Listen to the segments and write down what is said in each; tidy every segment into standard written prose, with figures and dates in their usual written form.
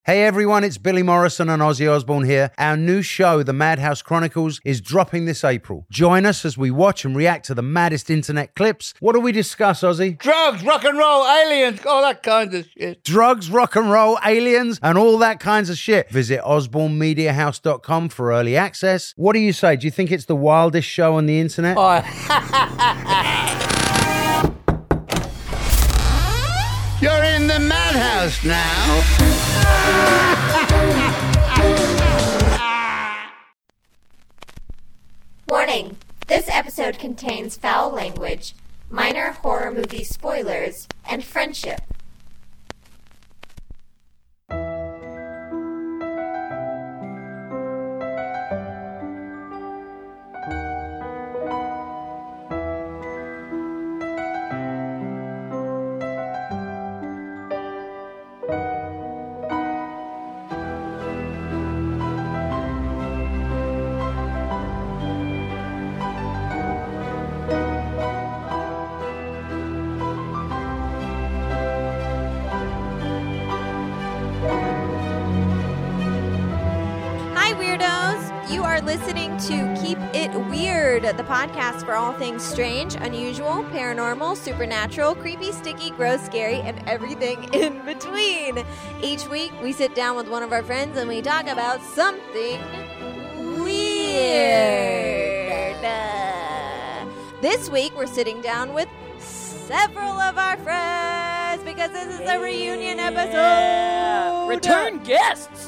Hey everyone, it's Billy Morrison and Ozzy Osbourne here. Our new show, The Madhouse Chronicles, is dropping this April. Join us as we watch and react to the maddest internet clips. What do we discuss, Ozzy? Drugs, rock and roll, aliens, all that kind of shit. Drugs, rock and roll, aliens, and all that kinds of shit. Visit osbornemediahouse.com for early access. What do you say? Do you think it's the wildest show on the internet? You're in the madhouse now. Warning, this episode contains foul language, minor horror movie spoilers, and friendship. Listening to Keep It Weird, the podcast for all things strange, unusual, paranormal, supernatural, creepy, sticky, gross, scary, and everything in between. Each week, we sit down with one of our friends and we talk about something weird. This week, we're sitting down with several of our friends because this is a reunion episode. Return guests.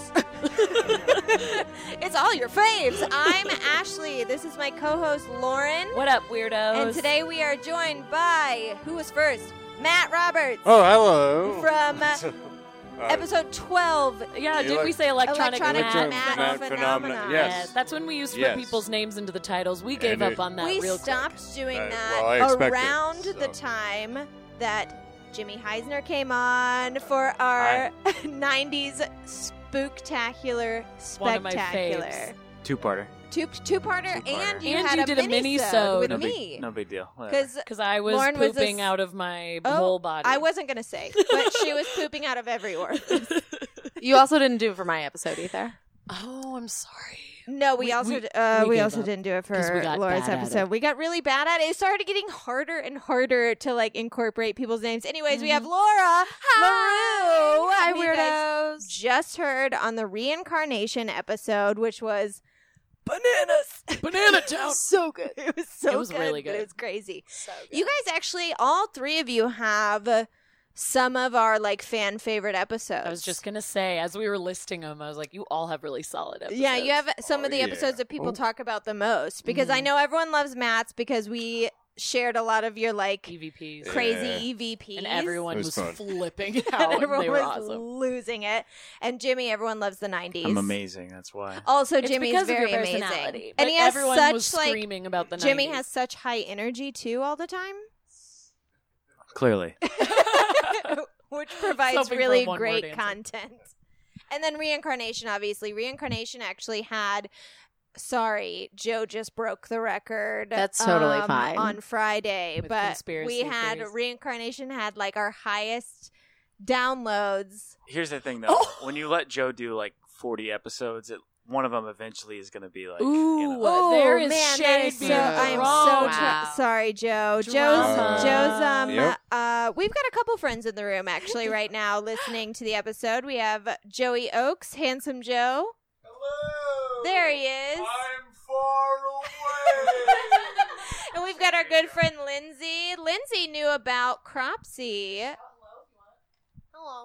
It's all your faves. I'm Ashley. This is my co-host Lauren. What up, weirdos? And today we are joined by, who was first? Matt Roberts. Oh, hello. From episode 12. Yeah, did we say electronic Matt Phenomenon? Yes. That's when we used to put people's names into the titles. We gave up on that we real stopped doing that well, around the time that Jimmy Heisner came on for our 90s Spooktacular One of my Spectacular. faves. Two-parter. Two-parter, and you And had you a did a mini-sode with No me. no big deal. Because I was Lauren was pooping out of my whole body. I wasn't going to say, but she was pooping out of every orifice. You also didn't do it for my episode either. Oh, I'm sorry. No, we also gave up didn't do it for 'cause we got Laura's bad at episode. it. We got really bad at it. It started getting harder and harder to incorporate people's names. Anyways, we have Laura LaRue. Hi, who you guys weirdos. just heard on the reincarnation episode, which was Bananas! Banana Town! so good. It was so It was good, really but good. it was crazy. So good. You guys actually, all three of you have some of our fan favorite episodes. I was just going to say, as we were listing them, I was like, you all have really solid episodes. Yeah, you have some of the yeah. episodes that people talk about the most because I know everyone loves Matt's because we shared a lot of your EVPs. crazy EVPs. And everyone It was was fun. flipping and out. everyone They were was awesome. losing it. And Jimmy, everyone loves the 90s. I'm amazing. That's why. Also, It's Jimmy's because of very your amazing. personality. And But he has everyone such was screaming about the 90s. Jimmy has such high energy too all the time, Clearly. which provides Hoping for really a one-word great answer. content. And then Reincarnation, obviously. Reincarnation actually had... Sorry, Joe just broke the record. That's totally fine. On Friday, With but conspiracy we had theories. Reincarnation had our highest downloads. Here's the thing, though. Oh. When you let Joe do 40 episodes, one of them eventually is going to be Ooh, Oh there is man, shade that is being so. I am thrown. so sorry, Joe. Drama. Joe's. Yep. We've got a couple friends in the room actually right now listening to the episode. We have Joey Oakes, Handsome Joe. Hello. There he is. I'm far away. And we've got our good friend Lindsay. Lindsay knew about Cropsy. Hello.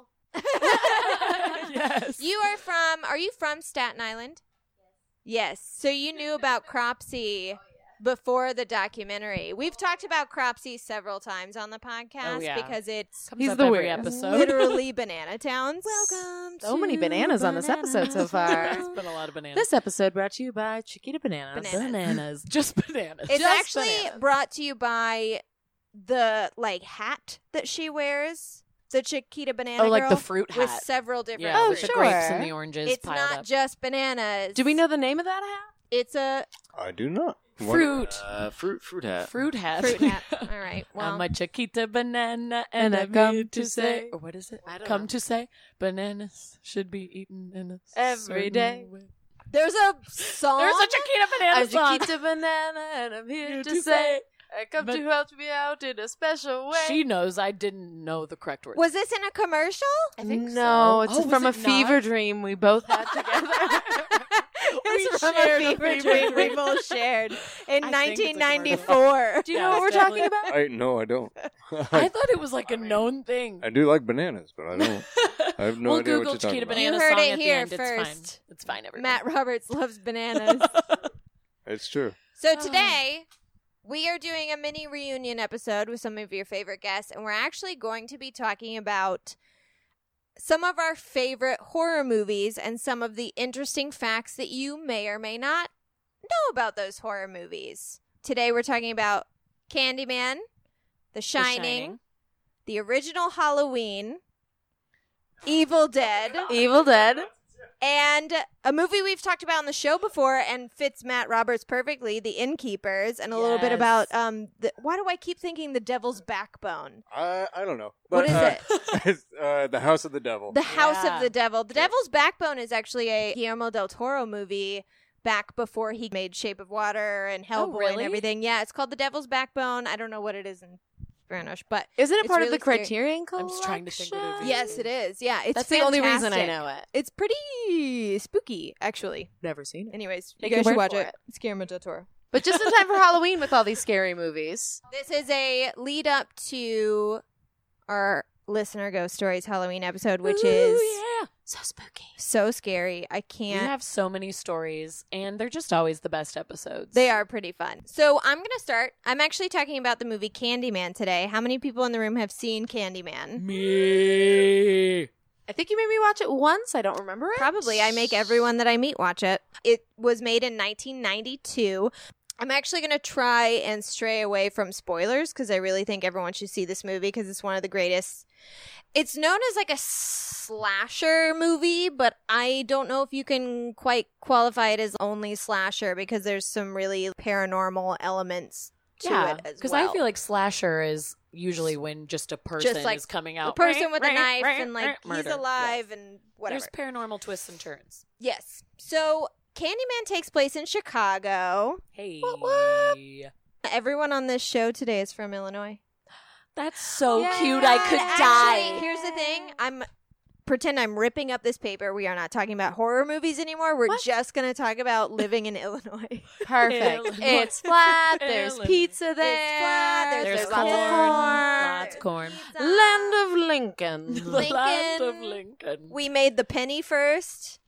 Yes. Are you from Staten Island? Yes. So you knew about Cropsy before the documentary. We've talked about Cropsy several times on the podcast because it's Comes He's up the every weirdest. episode. literally banana towns. Welcome So to many bananas on this episode so far. It's been a lot of bananas. This episode brought to you by Chiquita Bananas. Bananas. Just bananas. It's Just actually bananas. brought to you by the hat that she wears. The Chiquita Banana Oh, like Girl the fruit with hat. several different Yeah, Oh, with the fruits. sure. grapes and the oranges It's piled not up. just bananas. Do we know the name of that hat? It's a I do not. Fruit. Fruit hat. Fruit hat. Fruit hat. All right. Well, I'm a Chiquita banana, and I come to say, or what is it? I don't Come know. to say, bananas should be eaten in a Every certain day. way. there's a song. There's a Chiquita banana I'm song. Chiquita Banana, and I'm here Here to to say, say, I come but- to help you out in a special way. She knows I didn't know the correct word. Was this in a commercial? I think no, so. it's Oh, was from a it fever not? dream we both had together. It's from shared a a fever fever dream we dream. both shared in I think it's a 1994. Do you Yeah, know what we're it's talking definitely- about? No, I don't. I thought it was like a known thing. I do like bananas, but I don't. I have no we'll idea Google what you're talking Chiquita about. banana You heard song it at here the end. first. It's fine. It's fine, everybody. Matt Roberts loves bananas. It's true. So today, we are doing a mini reunion episode with some of your favorite guests, and we're actually going to be talking about some of our favorite horror movies and some of the interesting facts that you may or may not know about those horror movies. Today, we're talking about Candyman, The Shining, the original Halloween, Evil Dead, Evil Dead. and a movie we've talked about on the show before and fits Matt Roberts perfectly, The Innkeepers, and a little bit Yes. about why do I keep thinking The Devil's Backbone? I don't know. What But, is it? It's, the House of the Devil. The House Yeah. of the Devil. The Devil's Backbone is actually a Guillermo del Toro movie back before he made Shape of Water and Hellboy and really? everything. Yeah, it's called The Devil's Backbone. I don't know what it is in Spanish, but Isn't it It's part really of the scary. Criterion I'm Collection? just trying to think what it is. yes, it is. Yeah, it's That's the only reason I fantastic. know it. It's pretty spooky, actually. Never seen it. Anyways, Take you your guys should word watch for it. it. It's Guillermo del Toro. But just in time for Halloween with all these scary movies. This is a lead up to our Listener Ghost Stories Halloween episode, which is yeah. So spooky. so scary. I We can't. have so many stories, and they're just always the best episodes. They are pretty fun. So I'm going to start. I'm actually talking about the movie Candyman today. How many people in the room have seen Candyman? Me. I think you made me watch it once. I don't remember it. Probably. I make everyone that I meet watch it. It was made in 1992. I'm actually going to try and stray away from spoilers because I really think everyone should see this movie because it's one of the greatest. It's known as like a slasher movie, but I don't know if you can quite qualify it as only slasher because there's some really paranormal elements to it as because well. I feel like slasher is usually when just a person like is coming a out. person with a knife and like he's murder. alive Yes. and whatever. There's paranormal twists and turns. Yes. So Candyman takes place in Chicago. Hey, Everyone on this show today is from Illinois. that's so Yeah. cute. I could Actually, die. here's the thing. Pretend I'm ripping up this paper. We are not talking about horror movies anymore. We're What? just going to talk about living in Illinois. Perfect. Illinois. It's flat. There's Illinois. pizza there. It's flat, There's lots corn. of corn. Lots of corn. Land of Lincoln. The land of Lincoln. Lincoln. We made the penny first.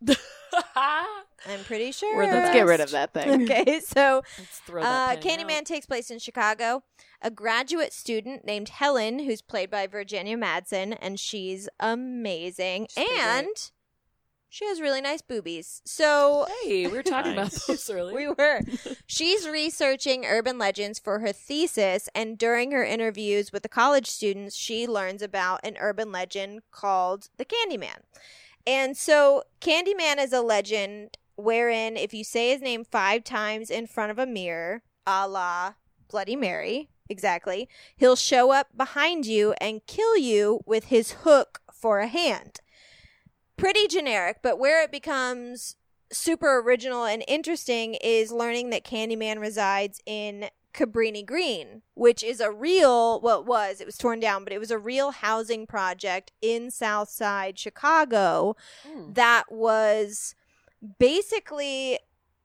I'm pretty sure. We're the Let's get rid of that thing. Okay, so Let's throw that penny Candyman out. takes place in Chicago. A graduate student named Helen, who's played by Virginia Madsen, and she's amazing. She's pretty And she has really nice boobies. So Hey, we were talking about Nice. this earlier. we were. She's researching urban legends for her thesis, and during her interviews with the college students, she learns about an urban legend called the Candyman. And so Candyman is a legend wherein if you say his name 5 times in front of a mirror, a la Bloody Mary, exactly, he'll show up behind you and kill you with his hook for a hand. Pretty generic, but where it becomes super original and interesting is learning that Candyman resides in Cabrini Green, which is a real, well, it was torn down, but it was a real housing project in South Side Chicago that was basically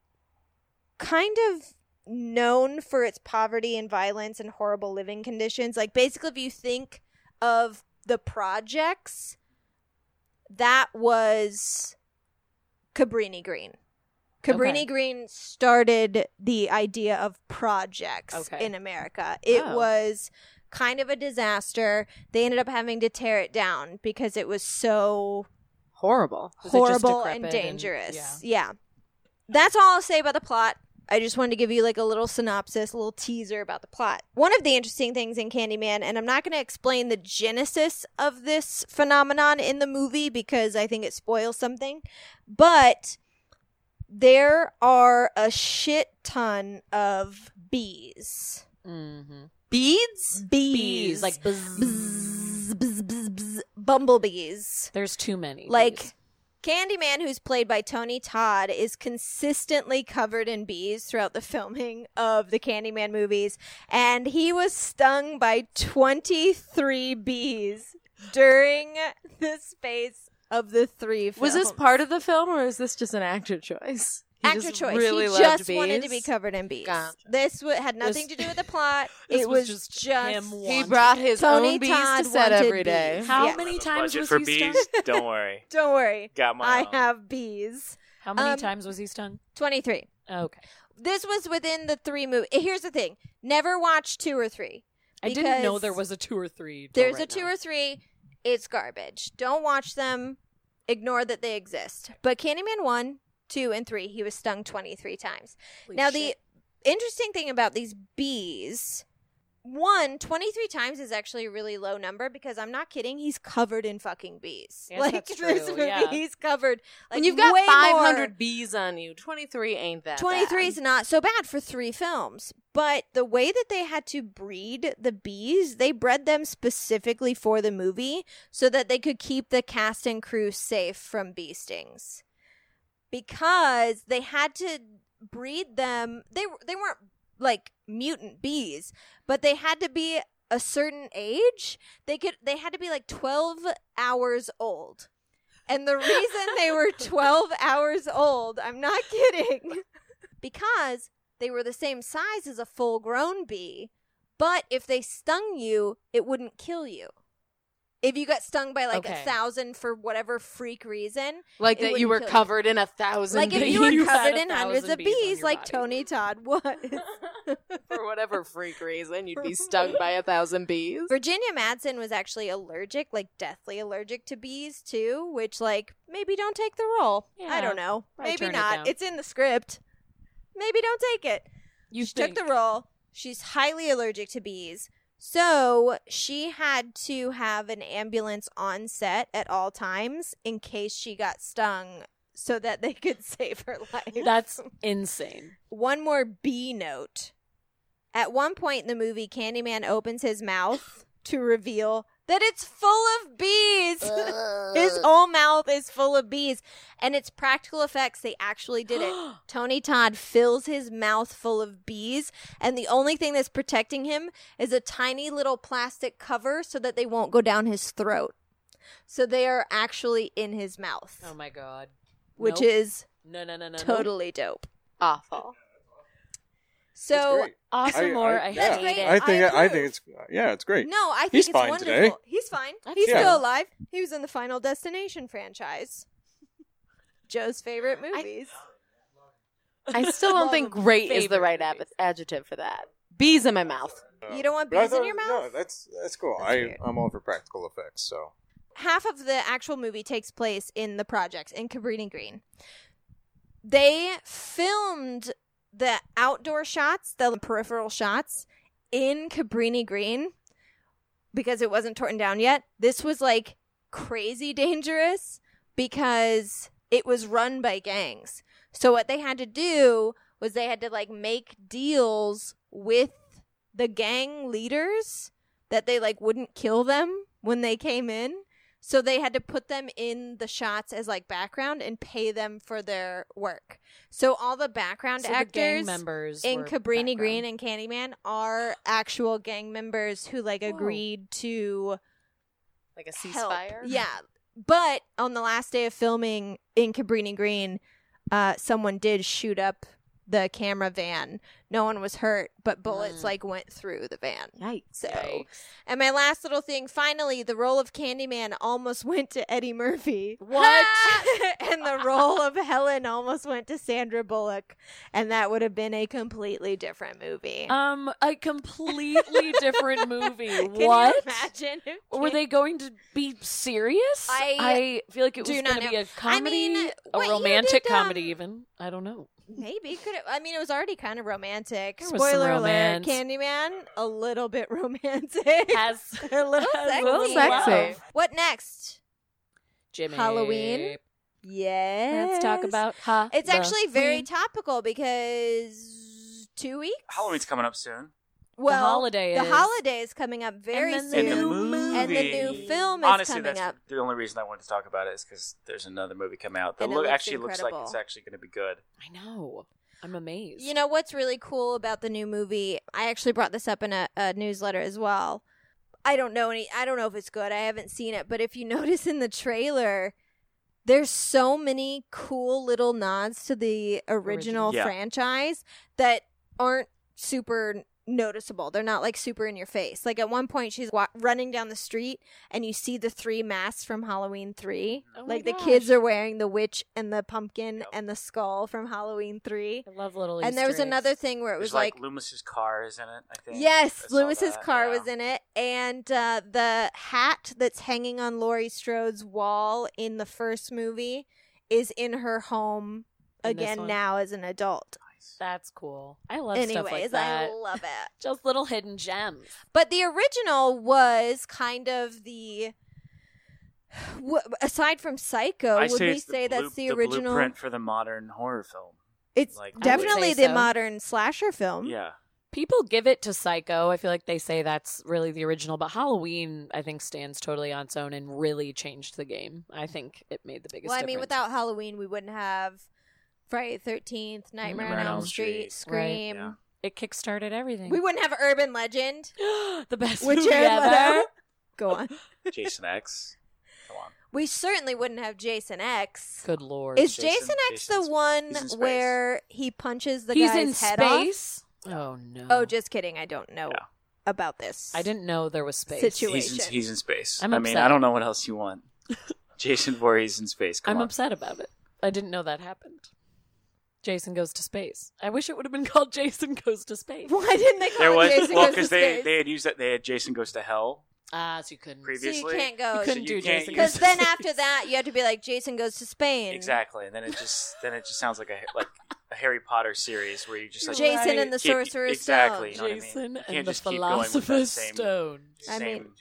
kind of known for its poverty and violence and horrible living conditions. Like, basically, if you think of the projects, that was Cabrini Green. Cabrini Okay. Green started the idea of projects Okay. in America. It Oh. was kind of a disaster. They ended up having to tear it down because it was so Horrible. Was it just horrible and decrepit and- dangerous. Yeah. That's all I'll say about the plot. I just wanted to give you like a little synopsis, a little teaser about the plot. One of the interesting things in Candyman, and I'm not going to explain the genesis of this phenomenon in the movie because I think it spoils something, but there are a shit ton of bees. Mm-hmm. Beads? Bees. Like buzz. Bzz, bzz, bzz, bzz. Bumblebees. There's too many. Like, bees. Candyman, who's played by Tony Todd, is consistently covered in bees throughout the filming of the Candyman movies, and he was stung by 23 bees during the space of the 3 films. Was this part of the film, or is this just an actor choice? He actor just choice? Really he loved just bees? wanted to be covered in bees. Gotcha. This had nothing to do with the plot. This It was was just just him He wanting brought it. his Tony own bees Todd to set wanted every day. bees. How Yes. many times Budget was for he bees? stung? Don't worry. Don't worry. Got my I own. have bees. How many Um, times was he stung? 23. Okay. This was within the 3 movies. Here's the thing. Never watch 2 or 3. I didn't know because there was a 2 or 3. till There's right a 2 now. or 3. It's garbage. Don't watch them. Ignore that they exist. But Candyman 1, 2, and 3, he was stung 23 times. Holy Now, shit. the interesting thing about these bees, 23 times is actually a really low number because I'm not kidding. He's covered in fucking bees. Yes, like, that's this true, movie, yeah. he's covered. Like, When you've got way 500 more. bees on you, 23 ain't that 23 bad. is not so bad for 3 films. But the way that they had to breed the bees, they bred them specifically for the movie so that they could keep the cast and crew safe from bee stings. Because they had to breed them. They weren't like mutant bees, but they had to be a certain age. They had to be like 12 hours old. And the reason they were 12 hours old, I'm not kidding, because they were the same size as a full-grown bee, but if they stung you, it wouldn't kill you. If you got stung by like Okay. 1,000 for whatever freak reason, Like it that you wouldn't were kill you. covered in 1,000 like if bees. you were You had covered in 1,000 hundreds of bees on bees your like body. Tony Todd was. For whatever freak reason, you'd be stung by 1,000 bees. Virginia Madsen was actually allergic, like deathly allergic to bees too, which like maybe don't take the role. I Yeah, don't know. probably Maybe turn it not. down. It's in the script. Maybe don't take it. You She took the role. She's highly allergic to bees. So she had to have an ambulance on set at all times in case she got stung so that they could save her life. That's insane. One more bee note. At one point in the movie, Candyman opens his mouth to reveal that it's full of bees. His whole mouth is full of bees. And it's practical effects. They actually did it. Tony Todd fills his mouth full of bees. And the only thing that's protecting him is a tiny little plastic cover so that they won't go down his throat. So they are actually in his mouth, Oh my god. which Nope. is No. totally dope. Awful. So great. Awesome or I yeah, That's great. hate it. I think I it's it's great. no, I think He's it's fine wonderful. today. He's fine. That's He's good. still alive. He was in the Final Destination franchise. Joe's favorite movies. I still don't think great is the Favorite right movies. adjective for that. Bees in my mouth. You don't want But I bees in thought- your mouth? No, that's cool. That's weird. I'm all for practical effects. So Half of the actual movie takes place in the projects in Cabrini Green. They filmed the outdoor shots, the peripheral shots, in Cabrini Green because it wasn't torn down yet. This was like crazy dangerous because it was run by gangs. So what they had to do was they had to like make deals with the gang leaders that they like wouldn't kill them when they came in. So they had to put them in the shots as like background and pay them for their work. So all the background So the gang actors members in were Cabrini background. Green and Candyman are actual gang members who like agreed to Like a help. ceasefire? Yeah. But on the last day of filming in Cabrini Green, someone did shoot up the camera van. No one was hurt, but bullets like went through the van. Yikes. So, and my last little thing, finally, the role of Candyman almost went to Eddie Murphy. What? And the role of Helen almost went to Sandra Bullock, and that would have been a completely different movie. A completely different movie. Can What? you imagine? if Were they going to be serious? I feel like it do was not going to be know. a comedy, I mean, a what year romantic did, comedy even. I don't know. Maybe could it? I mean, it was already kind of romantic. There was some Spoiler alert: romance. Candyman, a little bit romantic, Has a little has sexy. little sexy. What next? Jimmy. Halloween? Yes. Let's talk about It's actually very Halloween. topical because 2 weeks. Halloween's coming up soon. Well, holiday the is. holiday is coming up very And then soon. And the New movie. And the new film is Honestly, coming that's up. the only reason I wanted to talk about it is because there's another movie coming out that And it looks looks like incredible. it's actually going to be good. I know. I'm amazed. You know what's really cool about the new movie? I actually brought this up in a newsletter as well. I don't know if it's good. I haven't seen it, but if you notice in the trailer, there's so many cool little nods to the original Yeah. franchise that aren't super noticeable. They're not like super in your face. Like at one point she's running down the street and you see the 3 masks from Halloween 3. Oh my like the gosh. kids are wearing the witch and the pumpkin Yep. and the skull from Halloween 3. I love little And there was Easter eggs. another thing where it There's was like Loomis's car is in it, I think. yes, I saw Loomis's that, car yeah. was in it, and the hat that's hanging on Laurie Strode's wall in the first movie is in her home In this again one? now as an adult. That's cool. I love stuff like Anyways, that. I love it. Just little hidden gems. But the original was kind of aside from Psycho, I would we it's say that's the the original? blueprint for the modern horror film. It's like, definitely say the so. modern slasher film. Yeah. People give it to Psycho. I feel like they say that's really the original, but Halloween, I think, stands totally on its own and really changed the game. I think it made the biggest Well, I mean, difference. without Halloween, we wouldn't have Friday the 13th, Nightmare on Elm Street, Scream. Yeah. It kickstarted everything. We wouldn't have Urban Legend the best with movie Jared ever. Leto. Go on. Jason X. Come on. We certainly wouldn't have Jason X. Good lord. Is Jason- Jason X the Jason's- one he's in space. where he punches the He's guy's in head off? space? Oh, no. Oh, just kidding. I don't know Yeah. about this. I didn't know there was space. Situation. He's in space. I'm I mean, upset. I don't know what else you want. Jason Voorhees in space. Come I'm on. upset about it. I didn't know that happened. Jason Goes to Space. I wish it would have been called Jason Goes to Space. Why didn't they call There it was Jason well Goes to because Space? they had used that. They had Jason Goes to Hell Ah, so you couldn't. So previously. you can't go. You couldn't So do you can't Jason use- Goes Because to then Space. after that, you have to be like Jason Goes to Spain. Exactly, and then it just sounds like a Harry Potter series where you just like Jason Right. and the keep- Sorcerer's exactly. Stone. You know what I mean? Jason You can't and the just keep going with that Philosopher's same- Stone. I same- mean-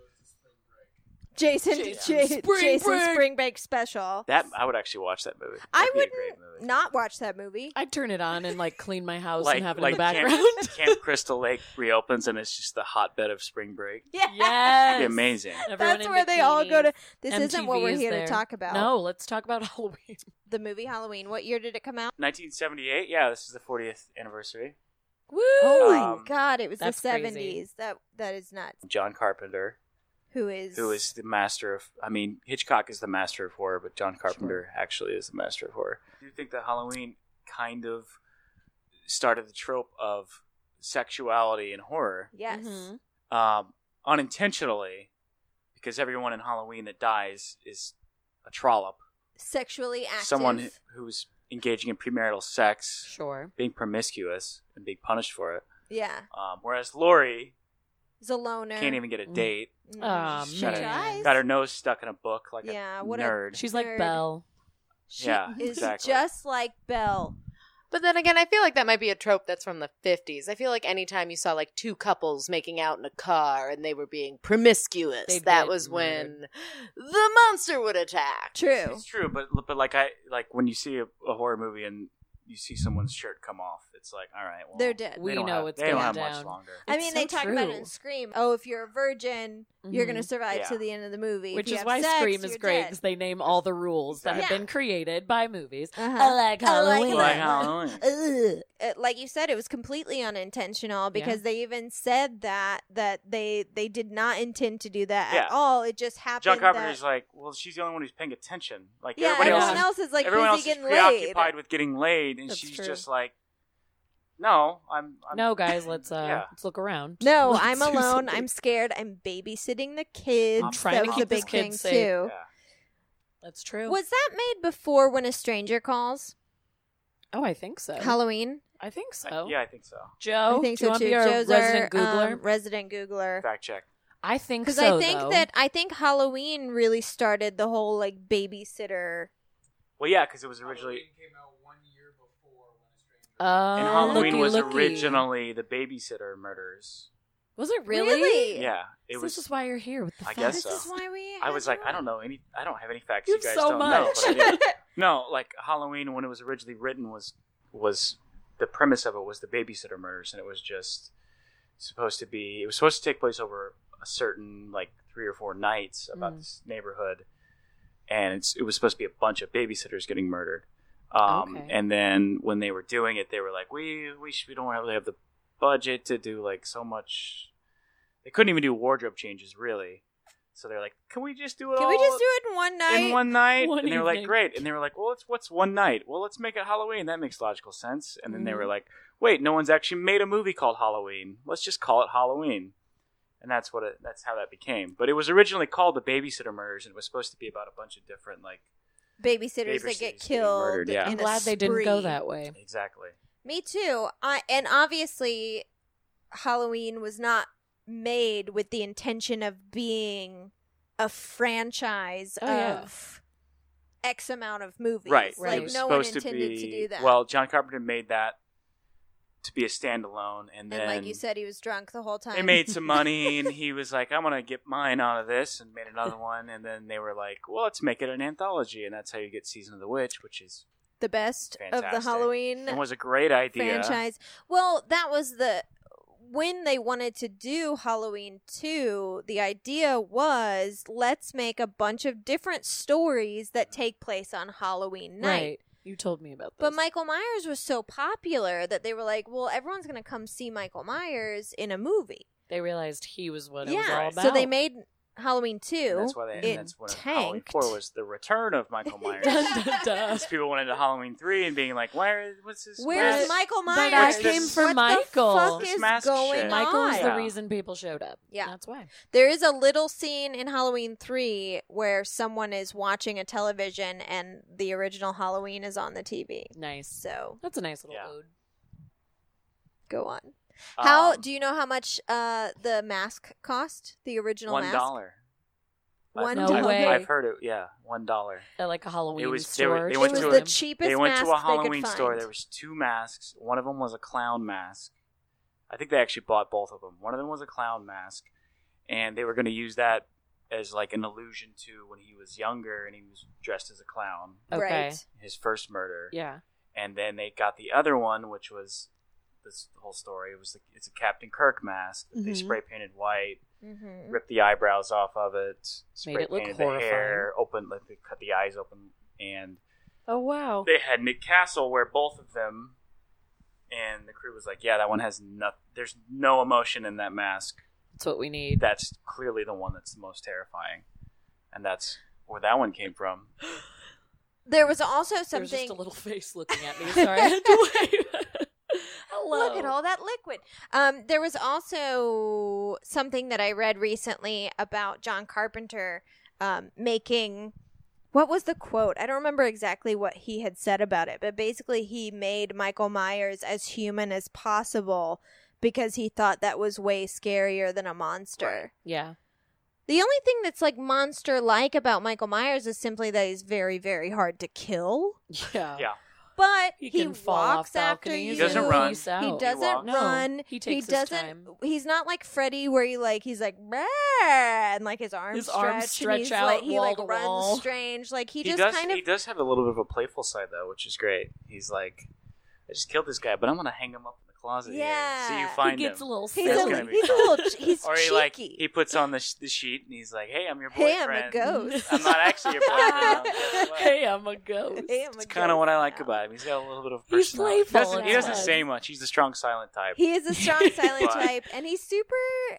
Jason Jason Jason Spring Spring Break special. that I would actually watch that movie. I That'd be a wouldn't great movie. not watch that movie. I'd turn it on and like clean my house Like and have it like in the background. Camp Crystal Lake reopens and it's just the hotbed of spring break. Yeah. Yes. It'd be amazing. Everyone That's in where they all go to. bikinis. This isn't what MTV we're is here there. to talk about. No, let's talk about Halloween. The movie Halloween. What year did it come out? 1978. Yeah, this is the 40th anniversary. Woo! Oh my Um, God! It was the that's crazy. 70s. That is nuts. John Carpenter, Who is the master of. I mean, Hitchcock is the master of horror, but John Carpenter actually is the master of horror. Do you think that Halloween kind of started the trope of sexuality in horror Yes. Mhm. unintentionally? Because everyone in Halloween that dies is a trollop. Sexually active. Someone who's engaging in premarital sex, Sure. being promiscuous, and being punished for it. Yeah. Whereas Lori He's a loner. can't even get a date. Aw, She Got, tries. got her nose stuck in a book like Yeah, a what a- nerd. She's like Nerd. Belle. She Yeah, is exactly. just like Belle. But then again, I feel like that might be a trope that's from the 50s. I feel like anytime you saw like two couples making out in a car and they were being promiscuous, They'd that get was murdered. when the monster would attack. True. It's true, but like when you see a horror movie and you see someone's shirt come off, it's like, all right, well, They're dead. We they don't know have, what's they don't going have down. much longer. I It's mean, so they talk about it true. in Scream. Oh, if you're a virgin, you're going to Mhm. survive Yeah. to the end of the movie. Which If you is have why sex, Scream is you're great dead. because they name all the rules that have Yeah. been created by movies. Uh-huh. I like Halloween. Like Halloween. Ugh. Like you said, it was completely unintentional because they even said that they did not intend to do that Yeah. at all. It just happened. John Carpenter's that, like, well, she's the only one who's paying attention. Like yeah, everybody everyone else, else is like everyone else busy is getting laid. preoccupied with getting laid, and That's she's true. just like, no, I'm No, guys, let's Yeah. let's look around. No, Let's I'm do alone. something. I'm scared. I'm babysitting the kids. I'm trying that to was keep a big this kid thing safe. too. yeah. That's true. Was that made before When a Stranger Calls? Oh, I think so. Halloween? I think so. Yeah, I think so. Joe, I think do you so want too. to be our Joe's resident our Googler? resident Googler. Fact check. I think Because so. I think though. I think Halloween really started the whole like babysitter. Well, yeah, because it was originally Oh, and Halloween looky, was looky. originally the babysitter murders. Was it really? Really? Yeah, it So was. this is why you're here with the I facts. guess so. This is why we. I was like, I don't have any facts you You guys have so don't know. much. But I did. No, like Halloween when it was originally written was the premise of it was the babysitter murders, and it was just supposed to take place over a certain like 3 or 4 nights about this neighborhood, and it was supposed to be a bunch of babysitters getting murdered. Okay. And then when they were doing it, they were like, we don't really have the budget to do like so much. They couldn't even do wardrobe changes really. So they're like, can we just do it Can all we just do it in one night? in one night? One and they were like, evening. great. And they were like, well, what's one night? Well, let's make it Halloween. That makes logical sense. And then they Mm-hmm. were like, wait, no one's actually made a movie called Halloween. Let's just call it Halloween. And that's how that became. But it was originally called The Babysitter Murders, and it was supposed to be about a bunch of different like Babysitters that Babysitters get getting killed. murdered, yeah. in I'm a glad they didn't go spree. that way. exactly. Me too. And obviously, Halloween was not made with the intention of being a franchise Oh, yeah. of X amount of movies. Right. Like, It was no one supposed intended to do that. Well, John Carpenter made that to be a standalone, and then and like you said, he was drunk the whole time. they made some money, and he was like, I'm going to get mine out of this, and made another one. And then they were like, well, let's make it an anthology. And that's how you get Season of the Witch, which is the best of the fantastic. Halloween and was a great idea. franchise. Well, that was when they wanted to do Halloween 2, the idea was let's make a bunch of different stories that take place on Halloween night. Right. You told me about this. But Michael Myers was so popular that they were like, well, everyone's going to come see Michael Myers in a movie. They realized he was what it was Yeah. all about. So they made Halloween 2. And that's why It that's when Halloween tanked. 4 was the return of Michael Myers. Dun, dun, dun. Because people went into Halloween 3 and being like, what's this? Where's Michael Myers? that came from what Michael. the fuck This is mask going shit. on? Michael is the Yeah. reason people showed up. Yeah. That's why. There is a little scene in Halloween 3 where someone is watching a television and the original Halloween is on the TV. Nice. So That's a nice little Yeah. ode. go on. How Um, do you know how much the mask cost? The original mask? $1. $1. No way. I've heard it. Yeah, $1. At like a Halloween It was- they store. were- they It went was to the a- cheapest They went mask to a they Halloween could store. find. There was 2 masks. One of them was a clown mask. I think they actually bought both of them. One of them was a clown mask, and they were going to use that as like an allusion to when he was younger and he was dressed as a clown, Okay. Right. his first murder. Yeah. And then they got the other one, which was this whole story. It's a Captain Kirk mask that they Mhm. spray painted white, Mm-hmm. ripped the eyebrows off of it, spray it look painted the horrifying. hair, they cut the eyes open, and Oh wow. they had Nick Castle wear both of them, and the crew was like, "Yeah, that one has there's no emotion in that mask. That's what we need. That's clearly the one that's the most terrifying," and that's where that one came from. There was also There's something. just a little face looking at me. Sorry, I had to wait. Hello. Look at all that liquid. There was also something that I read recently about John Carpenter making. What was the quote? I don't remember exactly what he had said about it, but basically he made Michael Myers as human as possible because he thought that was way scarier than a monster. Right. Yeah. The only thing that's like monster-like about Michael Myers is simply that he's very, very hard to kill. Yeah. Yeah, But He he can fall off walks after balconies. you. He doesn't run. Peace out. He doesn't walks. No, run. he takes his doesn't. time. He's not like Freddy, where he's like, "Rah," and like his arms arms stretch, stretch and he's out like, he wall like to runs wall. strange. Like he he just does. kind of He does have a little bit of a playful side though, which is great. He's like, "I just killed this guy, but I'm gonna hang him up in the closet Yeah. here, so you He find He gets him." a little he's That's a, gonna be he's a fun. little he's Or he cheeky. like he puts on the sheet and he's like, "Hey, I'm your Hey, boyfriend." I'm a ghost. I'm not actually your boyfriend. though. Hey, I'm a ghost. Hey, I'm a It's kind of ghost what I like now. about him. He's got a little bit of He's personality. playful He doesn't inside. say much. He's the strong, silent type. He is a strong, silent But- type, and he's super.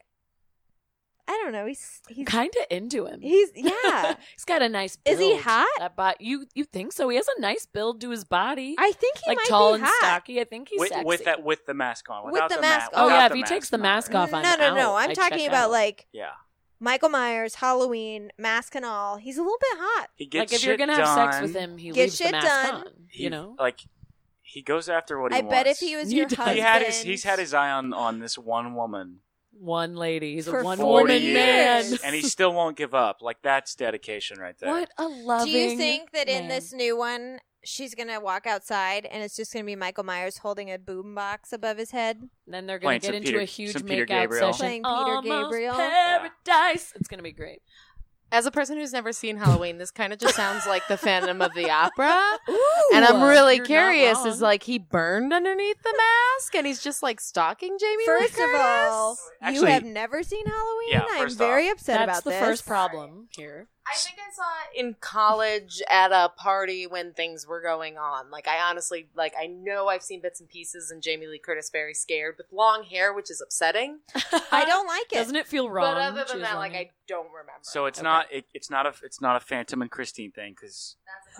I don't know. He's Kind of into him. he's yeah. He's got a nice build. Is he hot? You think so? He has a nice build to his body. I think he like might tall be and hot. stocky. I think he's sexy. with the mask on. With Without the the mask ma- on. Oh without yeah, if the he mask, takes the not mask really. off, I'm No. out. I'm I talking check about out. like Yeah. Michael Myers, Halloween, mask and all. He's a little bit hot. He gets like if you're shit gonna have sex done. with him, he Get leaves the shit mask done. on. You know, like he goes after what he I wants. bet if he was He your does. husband, he's had his eye on this one woman one lady. He's For a one 40 woman years, man. and he still won't give up. Like that's dedication right there. What a loving. Do you think that in man. this new one, she's going to walk outside and it's just going to be Michael Myers holding a boombox above his head. Then they're going to get into a huge makeout Gabriel. session. Playing Peter Almost Gabriel. Paradise. It's going to be great. As a person who's never seen Halloween, this kind of just sounds like the Phantom of the Opera. Ooh. And I'm really You're not curious, wrong. is like he burned underneath the mask and he's just like stalking Jamie Lee First of Curtis? all, Actually- you have never seen Halloween? Yeah, I'm first very off, upset That's about the this. first problem here. I think I saw it in college at a party when things were going on. Like, I honestly, like, I know I've seen bits and pieces and Jamie Lee Curtis very scared with long hair, which is upsetting. I don't like it. Doesn't it feel wrong? But other She than was that, long like, hair? I don't remember. So it's Okay. not a Phantom and Christine thing because,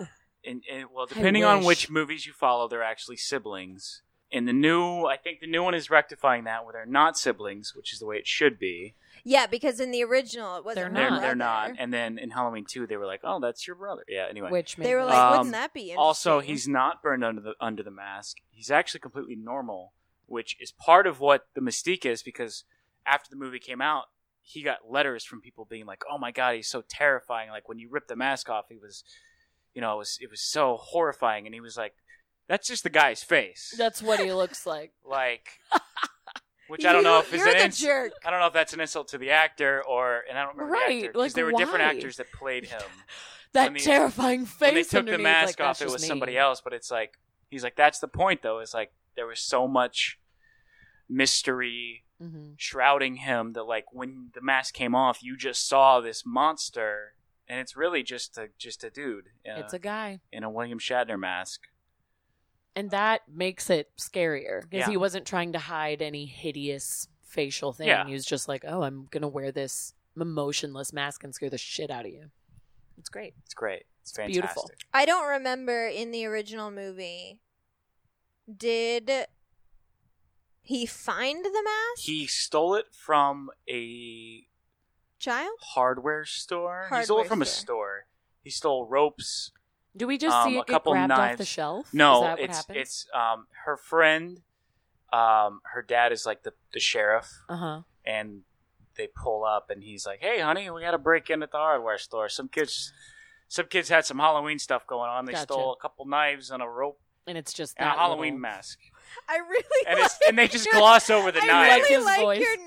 well, I depending on wish. which movies you follow, they're actually siblings. In the new, I think the new one is rectifying that where they're not siblings, which is the way it should be. Yeah, because in the original, it wasn't They're her not. They're brother. not. And then in Halloween 2, they were like, "Oh, that's your brother." Yeah. Anyway, Which They were made like, Um, wouldn't that be interesting? also, he's not burned under the mask. He's actually completely normal, which is part of what the mystique is. Because after the movie came out, he got letters from people being like, "Oh my god, he's so terrifying!" Like when you rip the mask off, he was, it was so horrifying. And he was like, "That's just the guy's face." That's what he looks like. Like, which I don't know if is You're an the insult. jerk. I don't know if that's an insult to the actor and I don't remember Right, the actor because like, there were different why? actors that played him. That When the- terrifying face. When they took the underneath, mask like, off, that's it just was me. somebody else. But it's like he's like, that's the point, though. It's like there was so much mystery Mm-hmm. shrouding him that, like, when the mask came off, you just saw this monster, and it's really just a dude. It's a guy. in a William Shatner mask. And that makes it scarier because Yeah. he wasn't trying to hide any hideous facial thing. Yeah. He was just like, oh, I'm going to wear this emotionless mask and scare the shit out of you. It's great. It's great. It's fantastic. beautiful. I don't remember in the original movie. Did he find the mask? He stole it from a Child? hardware store. He Hardware stole it from a store. store. He stole ropes. Do we just see a it get couple grabbed knives. off the shelf? No, Is that what it's happens? it's her friend. Her dad is like the sheriff, Uh-huh. and they pull up, and he's like, "Hey, honey, we got to break in at the hardware store. Some kids had some Halloween stuff going on. They Gotcha. stole a couple knives and a rope And it's just and a that Halloween little- mask, I really and like and they just gloss over the I knives." really his like voice. your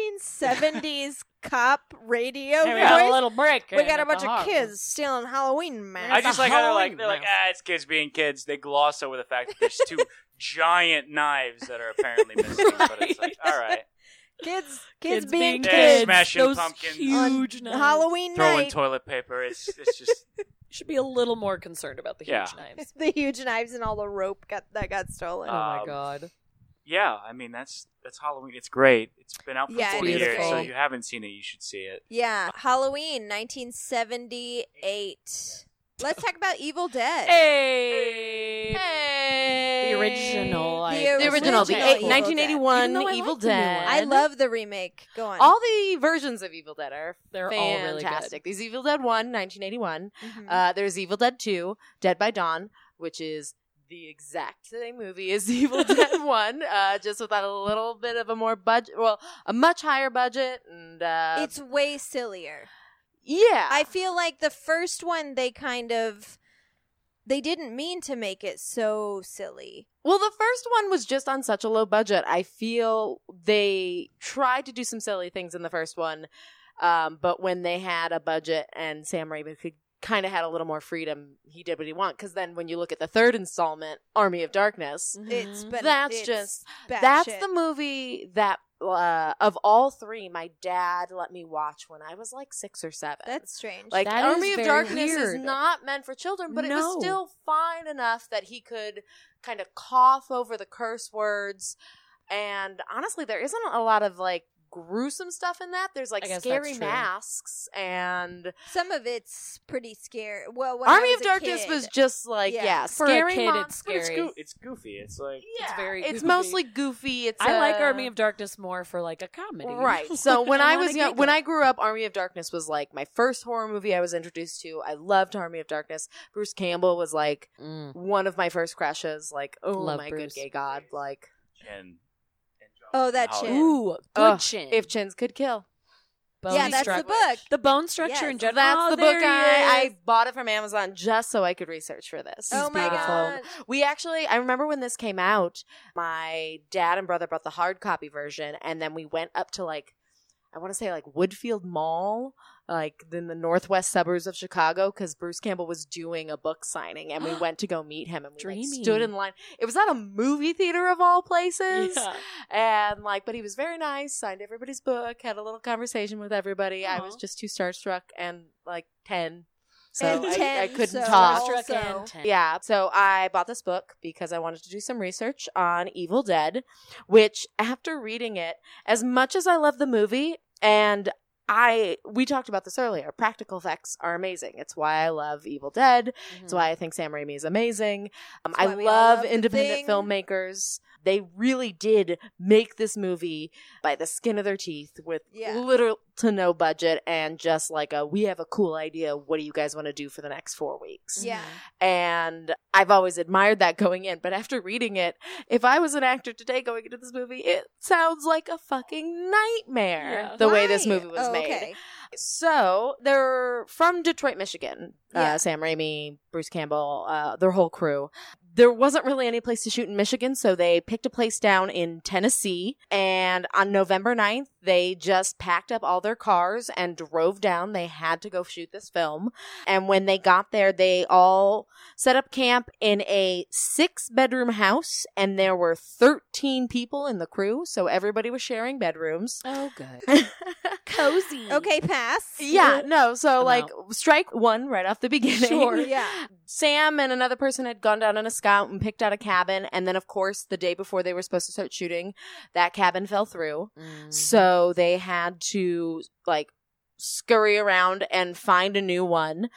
1970s cop radio Hey, we got a voice. little break. We in got a at bunch the of harbor. kids stealing Halloween masks. I It's just a like how Halloween they're like, mask. it's kids being kids. They gloss over the fact that there's two giant knives that are apparently missing. But it's like, all right, Kids being Yeah, kids. smashing Those pumpkins. huge on knives. Halloween throwing night. toilet paper. It's just Should be a little more concerned about the huge Yeah. knives. The huge knives and all the rope that got stolen. Oh my Um, god. yeah. I mean, that's Halloween. It's great. It's been out for Yeah, 40 years, beautiful. so if you haven't seen it, you should see it. Yeah, Halloween 1978. Let's talk about Evil Dead. Hey. Hey. The original. The original, the Evil Dead. 1981 Even though I Evil like the new Dead. one. I love the remake. Go on. All the versions of Evil Dead are They're all really fantastic. good. There's Evil Dead 1, 1981. Mhm. There's Evil Dead 2, Dead by Dawn, which is the exact same movie as Evil Dead 1, just without a little bit of a more budget, well, a much higher budget. And It's way sillier. yeah. I feel like the first one they didn't mean to make it so silly. Well, the first one was just on such a low budget. I feel they tried to do some silly things in the first one, but when they had a budget and Sam Raimi could kind of had a little more freedom, he did what he wanted. Because then when you look at the third installment, Army of Darkness, It's but That's it's just- batshit. that's the movie that of all three, my dad let me watch when I was like 6 or 7. That's strange. Like That Army is of very Darkness is weird. not meant for children, but it No. was still fine enough that he could kind of cough over the curse words. And honestly, there isn't a lot of like gruesome stuff in that. There's like I guess scary that's true. masks, and some of it's pretty scary. Well, when I Army was of a Darkness kid- was just like Yeah. For a scary kid, it's monsters. But scary. it's goofy. It's like Yeah, very it's goofy. mostly goofy. It's I like uh, Army of Darkness more for like a comedy. Right. So when I was young, when giggle. I grew up, Army of Darkness was like my first horror movie I was introduced to. I loved Army of Darkness. Bruce Campbell was like Mm. one of my first crushes. Like, oh Love my Bruce. good gay god. Like, and Oh, that Holly. chin. Ooh, good ugh, chin. if chins could kill. Bone Yeah, that's structure. the book. The bone structure Yes. in general. That's Oh, the book. there he I is. bought it from Amazon just so I could research for this. Oh my Beautiful. God. We actually, I remember when this came out, my dad and brother brought the hard copy version, and then we went up to like, I want to say like Woodfield Mall, like in the northwest suburbs of Chicago, because Bruce Campbell was doing a book signing, and we went to go meet him, and we like, Dreamy. stood in line. It was at a movie theater of all places, Yeah. and like, but he was very nice, signed everybody's book, had a little conversation with everybody. I was Aw. just too starstruck and like 10. So And I 10, couldn't so talk. also- Starstruck and 10. Yeah, so I bought this book because I wanted to do some research on Evil Dead, which after reading it, as much as I love the movie, and we talked about this earlier, practical effects are amazing. It's why I love Evil Dead. It's why I think Sam Raimi is amazing. I why we all love love The independent Thing. filmmakers. They really did make this movie by the skin of their teeth with Yeah. little to no budget and just like we have a cool idea. What do you guys want to do for the next 4 weeks? Yeah. And I've always admired that going in. But after reading it, if I was an actor today going into this movie, it sounds like a fucking nightmare Yeah. the way this Why? movie was Oh, made. okay. So they're from Detroit, Michigan. Yeah. Sam Raimi, Bruce Campbell, their whole crew. There wasn't really any place to shoot in Michigan, so they picked a place down in Tennessee. And on November 9th, they just packed up all their cars and drove down. They had to go shoot this film. And when they got there, they all set up camp in a 6-bedroom house, and there were 13 people in the crew, so everybody was sharing bedrooms. Oh, good. Cozy. Okay, pass. Yeah, no, so I'm like out. strike one right off the beginning. Sure. Yeah. Sam and another person had gone down on a scout and picked out a cabin, and then of course the day before they were supposed to start shooting, that cabin fell through. Mm-hmm. So they had to like scurry around and find a new one.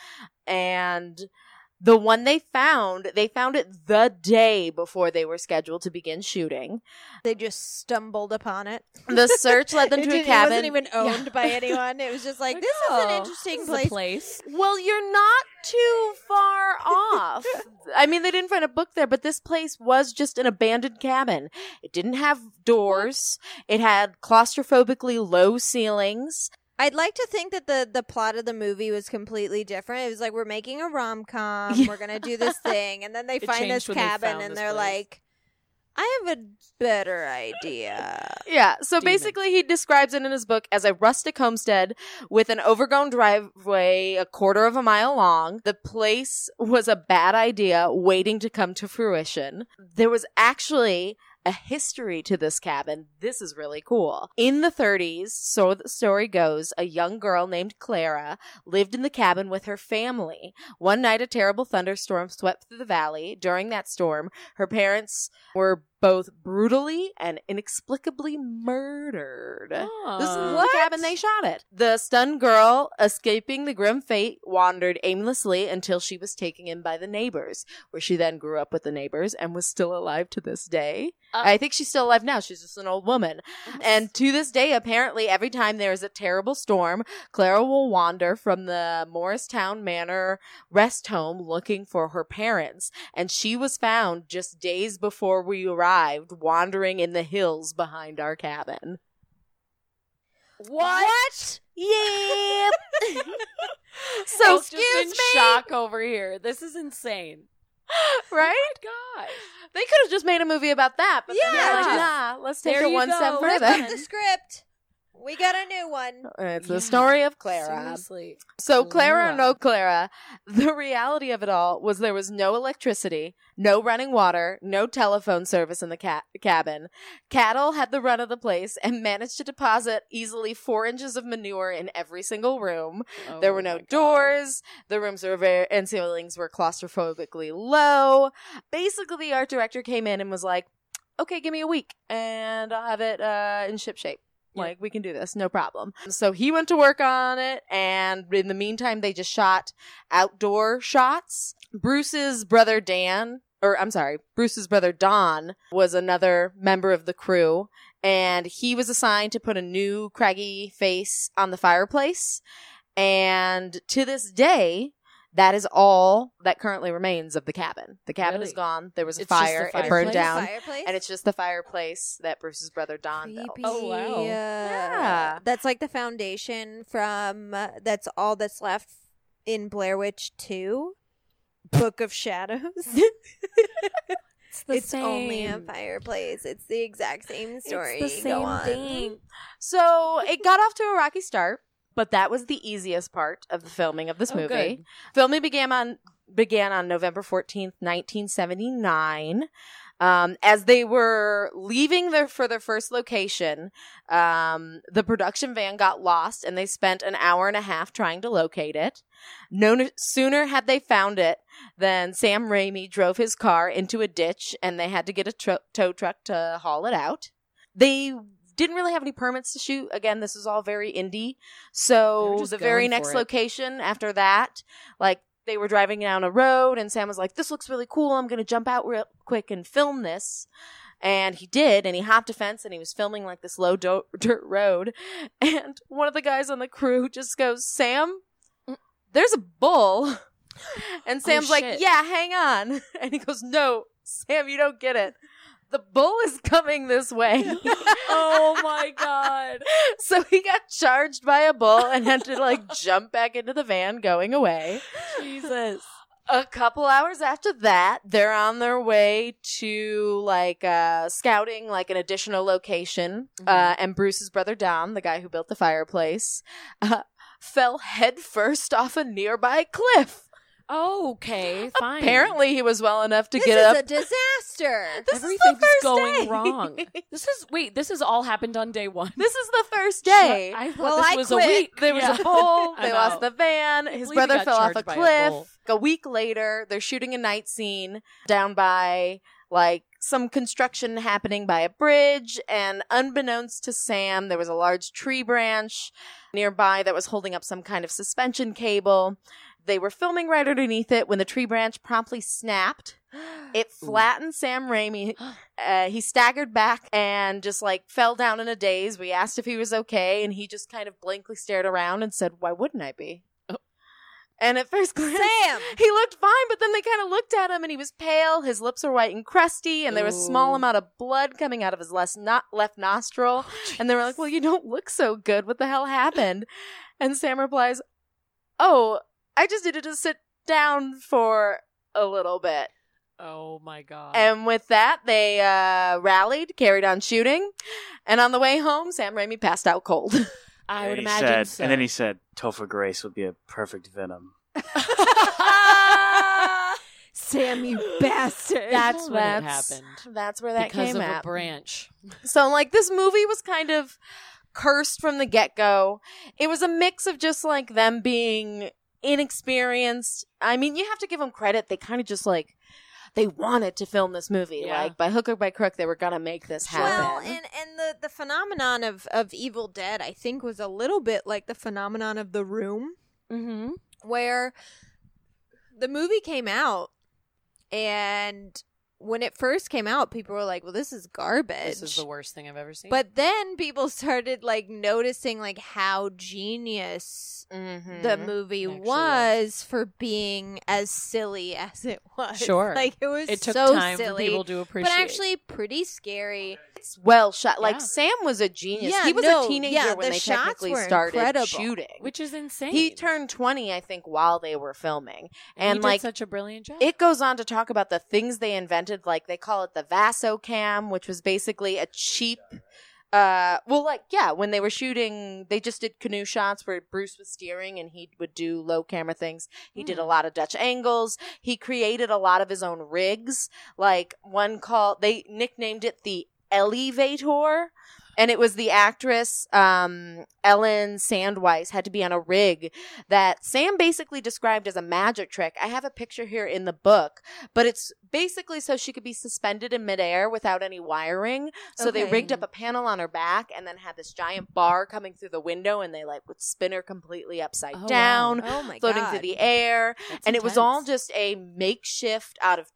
And the one they found it the day before they were scheduled to begin shooting. They just stumbled upon it. The search led them to a It cabin. wasn't even owned by anyone. It was just like, this is an interesting This is a place. Well, you're not too far off. I mean, they didn't find a book there, but this place was just an abandoned cabin. It didn't have doors. It had claustrophobically low ceilings. I'd like to think that the plot of the movie was completely different. It was like, we're making a rom-com. Yeah. We're going to do this thing. And then they It find this changed when they cabin found and this they're place. like, I have a better idea. Yeah, so Demons. basically he describes it in his book as a rustic homestead with an overgrown driveway a quarter of a mile long. The place was a bad idea waiting to come to fruition. There was actually a history to this cabin. This is really cool. In the 30s, so the story goes, a young girl named Clara lived in the cabin with her family. One night, a terrible thunderstorm swept through the valley. During that storm, her parents were both brutally and inexplicably murdered. This is the What? cabin they shot it. The stunned girl, escaping the grim fate, wandered aimlessly until she was taken in by the neighbors, where she then grew up with the neighbors and was still alive to this day. I think she's still alive now. She's just an old woman. And to this day, apparently, every time there is a terrible storm, Clara will wander from the Morristown Manor rest home looking for her parents. And she was found just days before we arrived, wandering in the hills behind our cabin. What? Yep. so Elle's just excuse in me, shock over here. This is insane. right? God. They could have just made a movie about that, but Yeah, they're like, just- nah, let's take There it you one go. step Rip further. up the script. We got a new one. It's the Yeah. story of Clara. Seriously. So Clara or Clara. no Clara, the reality of it all was there was no electricity, no running water, no telephone service in the cabin. Cattle had the run of the place and managed to deposit easily 4 inches of manure in every single room. There were no doors. The rooms were and ceilings were claustrophobically low. Basically, the art director came in and was like, okay, give me a week and I'll have it in ship shape. Like, we can do this, no problem. So he went to work on it, and in the meantime, they just shot outdoor shots. Bruce's brother Don was another member of the crew, and he was assigned to put a new craggy face on the fireplace. And to this day, That is all that currently remains of the cabin. The cabin is gone. There was a It's just fire. the It burned fireplace? down. Fireplace? And it's just the fireplace that Bruce's brother Don built. Creepy. Oh, wow. Yeah. That's like the foundation from that's all that's left in Blair Witch 2, Book of Shadows. It's only a fireplace. It's the exact same story. It's the same Go on. thing. So it got off to a rocky start, but that was the easiest part of the filming of this Oh, movie. good. Filming began on November 14th, 1979. As they were leaving for their first location, the production van got lost and they spent an hour and a half trying to locate it. No sooner had they found it than Sam Raimi drove his car into a ditch and they had to get a tow truck to haul it out. They didn't really have any permits to shoot. Again, this is all very indie. They were So just the very going for next it. location after that, like, they were driving down a road and Sam was like, this looks really cool. I'm going to jump out real quick and film this. And he did. And he hopped a fence and he was filming like this low dirt road. And one of the guys on the crew just goes, Sam, there's a bull. And Sam's like, shit. yeah, hang on. And he goes, no, Sam, you don't get it. The bull is coming this way. Oh my God. So he got charged by a bull and had to like jump back into the van going away. Jesus. A couple hours after that, they're on their way to like scouting like an additional location. And Bruce's brother Don, the guy who built the fireplace, fell headfirst off a nearby cliff. Okay, fine. Apparently, he was well enough to This get is up. a disaster. This Everything's is the first going day. wrong. This has all happened on day one. This is the first day. I thought Well, this I was quit. a week. There was Yeah. a bull. I They know. lost the van. Can't His believe he brother got fell off a charged by a cliff. bull. A week later, they're shooting a night scene down by like some construction happening by a bridge. And unbeknownst to Sam, there was a large tree branch nearby that was holding up some kind of suspension cable. They were filming right underneath it when the tree branch promptly snapped. It flattened Sam Raimi. He staggered back and just like fell down in a daze. We asked if he was okay, and he just kind of blankly stared around and said, "Why wouldn't I be?" And at first glance, Sam! he looked fine, but then they kind of looked at him and he was pale. His lips were white and crusty, and there was a small amount of blood coming out of his left nostril. And they were like, "Well, you don't look so good. What the hell happened?" And Sam replies, "Oh, I just needed to sit down for a little bit." Oh my God. And with that, they rallied, carried on shooting. And on the way home, Sam Raimi passed out cold. I would And he imagine said, so. And then he said, Topher Grace would be a perfect Venom. Sam, you bastard. That's when it happened. That's where that because came of at. a branch. So, like, this movie was kind of cursed from the get-go. It was a mix of just, like, them being inexperienced. I mean, you have to give them credit. They kind of just, like, they wanted to film this movie. Yeah. Like, by hook or by crook, they were going to make this happen. Well, and the phenomenon of Evil Dead, I think, was a little bit like the phenomenon of The Room, Mm-hmm. where the movie came out, and when it first came out, people were like, well, this is garbage. This is the worst thing I've ever seen. But then people started, like, noticing, like, how genius the movie Actually was for being as silly as it was. Sure. Like, it was it took so time silly, for people to appreciate. but actually pretty scary. It's well shot. Like, Yeah. Sam was a genius. Yeah, he was no, a teenager yeah, when the they shots technically were started incredible. shooting. which is insane. He turned 20, I think, while they were filming. and he And, did like, such a brilliant job. it goes on to talk about the things they invented. Like, they call it the Vasocam, which was basically a cheap... when they were shooting, they just did canoe shots where Bruce was steering and he would do low camera things. He did a lot of Dutch angles. He created a lot of his own rigs. Like, they nicknamed it the Elevator. And it was the actress, Ellen Sandweiss, had to be on a rig that Sam basically described as a magic trick. I have a picture here in the book, but it's basically so she could be suspended in midair without any wiring. So they rigged up a panel on her back and then had this giant bar coming through the window, and they like would spin her completely upside down, Oh my floating God. through the air. That's And it was all intense. just a makeshift out of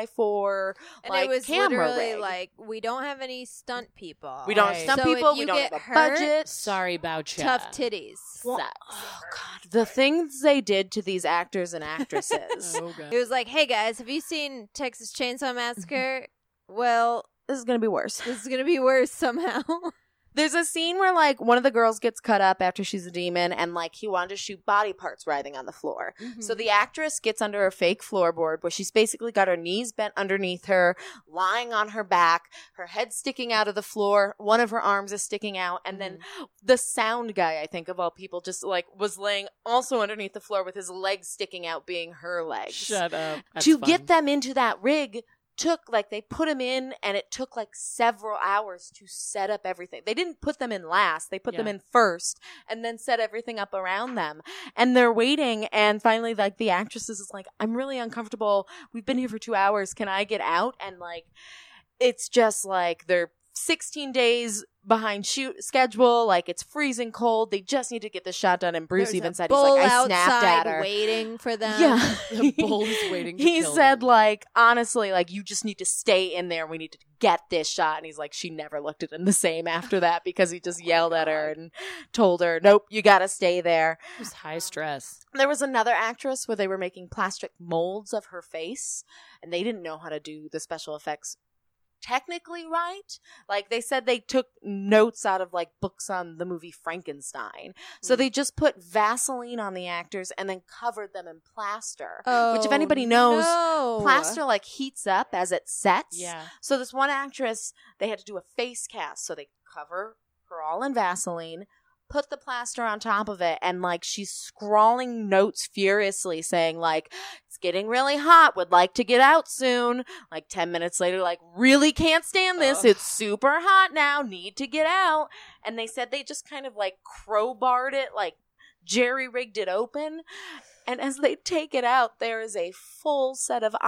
2x4 And like it was camera literally rig. like, we don't have any stunt people. We don't have Right. stunt So if people. you We don't get have a hurt, budget. Sorry about you. Tough titties. Well, Sucks. oh God, the things they did to these actors and actresses. It was like, hey guys, have you seen Texas Chainsaw Massacre? Well, This is gonna be worse. this is gonna be worse somehow. There's a scene where like one of the girls gets cut up after she's a demon, and like he wanted to shoot body parts writhing on the floor. So the actress gets under a fake floorboard where she's basically got her knees bent underneath her, lying on her back, her head sticking out of the floor, one of her arms is sticking out, and then the sound guy, I think of all people, just like was laying also underneath the floor with his legs sticking out, being her legs. Shut up. That's To fun. get them into that rig took like they put them in, and it took like several hours to set up everything. They didn't put them in last, they put them Yeah. in first and then set everything up around them, and they're waiting, and finally like the actress is like, I'm really uncomfortable, we've been here for 2 hours, can I get out? And like it's just like they're 16 days behind shoot schedule, like it's freezing cold, they just need to get this shot done, and Bruce There's even a said, he's bull like, I snapped outside at her. waiting for them. Yeah. The bull is waiting to He kill said, them. like, honestly, like, you just need to stay in there. We need to get this shot. And he's like, she never looked at him the same after that because he just yelled at her and told her, nope, you got to stay there. It was high stress. There was another actress where they were making plastic molds of her face, and they didn't know how to do the special effects technically right. Like they said they took notes out of like books on the movie Frankenstein. So they just put Vaseline on the actors and then covered them in plaster. Which if anybody knows, no. plaster like heats up as it sets. Yeah. So this one actress, they had to do a face cast. So they cover her all in Vaseline, put the plaster on top of it, and like she's scrawling notes furiously saying like, it's getting really hot, would like to get out soon. Like 10 minutes later, like, really can't stand this, it's super hot now, need to get out. And they said they just kind of like crowbarred it, like jerry rigged it open, and as they take it out, there is a full set of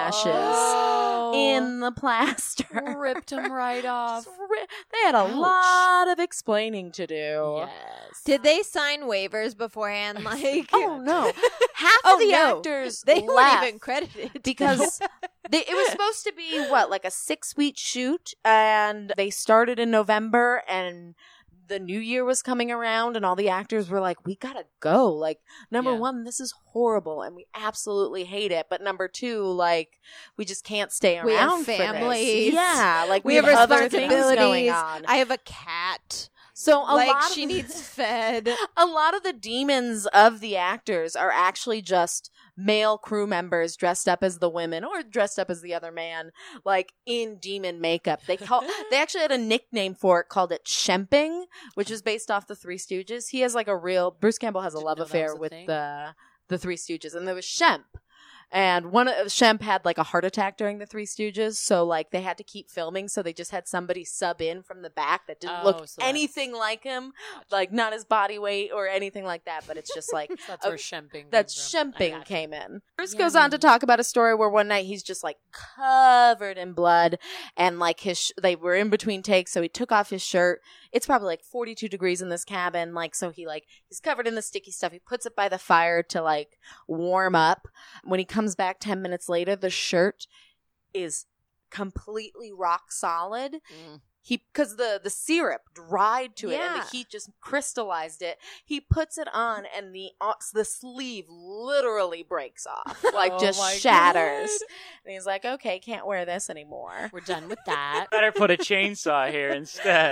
eyelashes in the plaster. Ripped him right off. They had a Ouch. lot of explaining to do. Yes. Did they sign waivers beforehand? Like, Oh no! Half Oh, of the no. actors they left weren't even credited because it was supposed to be what, like a 6-week shoot, and they started in November, and the new year was coming around, and all the actors were like, we gotta go. Like, number Yeah. one, this is horrible and we absolutely hate it, but number two, like, we just can't stay We have around for this. families. Yeah, like we have other things going responsibilities. on. I have a cat. So a like lot of she needs fed. a lot of the demons of the actors are actually just male crew members dressed up as the women or dressed up as the other man, like in demon makeup. They actually had a nickname for it, called it Shemping, which is based off the Three Stooges. He has like Bruce Campbell has a Didn't love know that affair was a with thing. the Three Stooges, and there was Shemp. And Shemp had like a heart attack during the Three Stooges, so like they had to keep filming, so they just had somebody sub in from the back that didn't Oh, look so that's- anything like him, like not his body weight or anything like that, but it's just like That's where Shemping. that's comes from. I Shemping gotcha. came in. Bruce goes on to talk about a story where one night he's just like covered in blood, and like they were in between takes, so he took off his shirt. It's probably like 42 degrees in this cabin, like, so he's covered in the sticky stuff. He puts it by the fire to like warm up. When he comes back 10 minutes later, the shirt is completely rock solid. Because the syrup dried to it and Yeah. the heat just crystallized it. He puts it on, and the sleeve literally breaks off, like Oh just my shatters. God. And he's like, "Okay, can't wear this anymore." We're done with that. Better put a chainsaw here instead.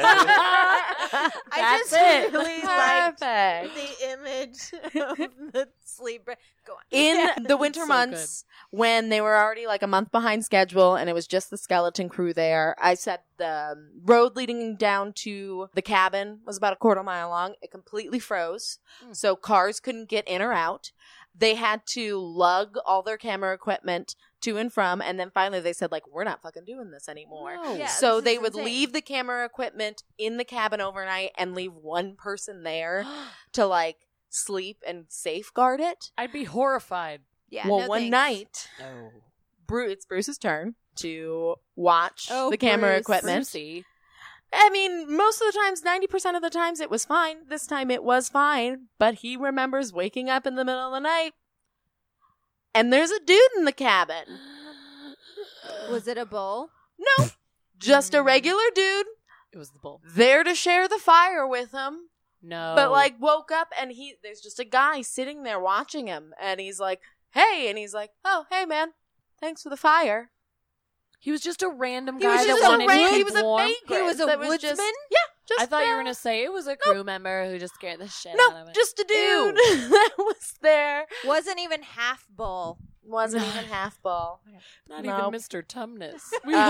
I That's just it. really liked Perfect. the image of the sleep. Go on. In the winter so months, when they were already like a month behind schedule and it was just the skeleton crew there, I said the road leading down to the cabin was about a quarter mile long. It completely froze, so cars couldn't get in or out. They had to lug all their camera equipment to and from, and then finally they said, like, we're not fucking doing this anymore. No. Yeah, So this they is would insane. leave the camera equipment in the cabin overnight and leave one person there to like sleep and safeguard it. I'd be horrified. Yeah, Well, no one thanks. night, No. It's Bruce's turn to watch Oh, the camera Bruce. equipment. Brucey. I mean, most of the times, 90% of the times it was fine. This time it was fine, but he remembers waking up in the middle of the night and there's a dude in the cabin. Was it a bull? No, just a regular dude It was the bull. there to share the fire with him. No. But like woke up and there's just a guy sitting there watching him and he's like, "Hey," and he's like, "Oh, hey man, thanks for the fire." he was just a random He guy was that just a wanted to he keep was a warm. vagrant. He was a that woodsman? Just I thought you were there. going to say it was a crew member who just scared the shit out No, of it. just a dude that was there. Wasn't even half bull. Wasn't even half ball. Not Nope. even Mr. Tumnus.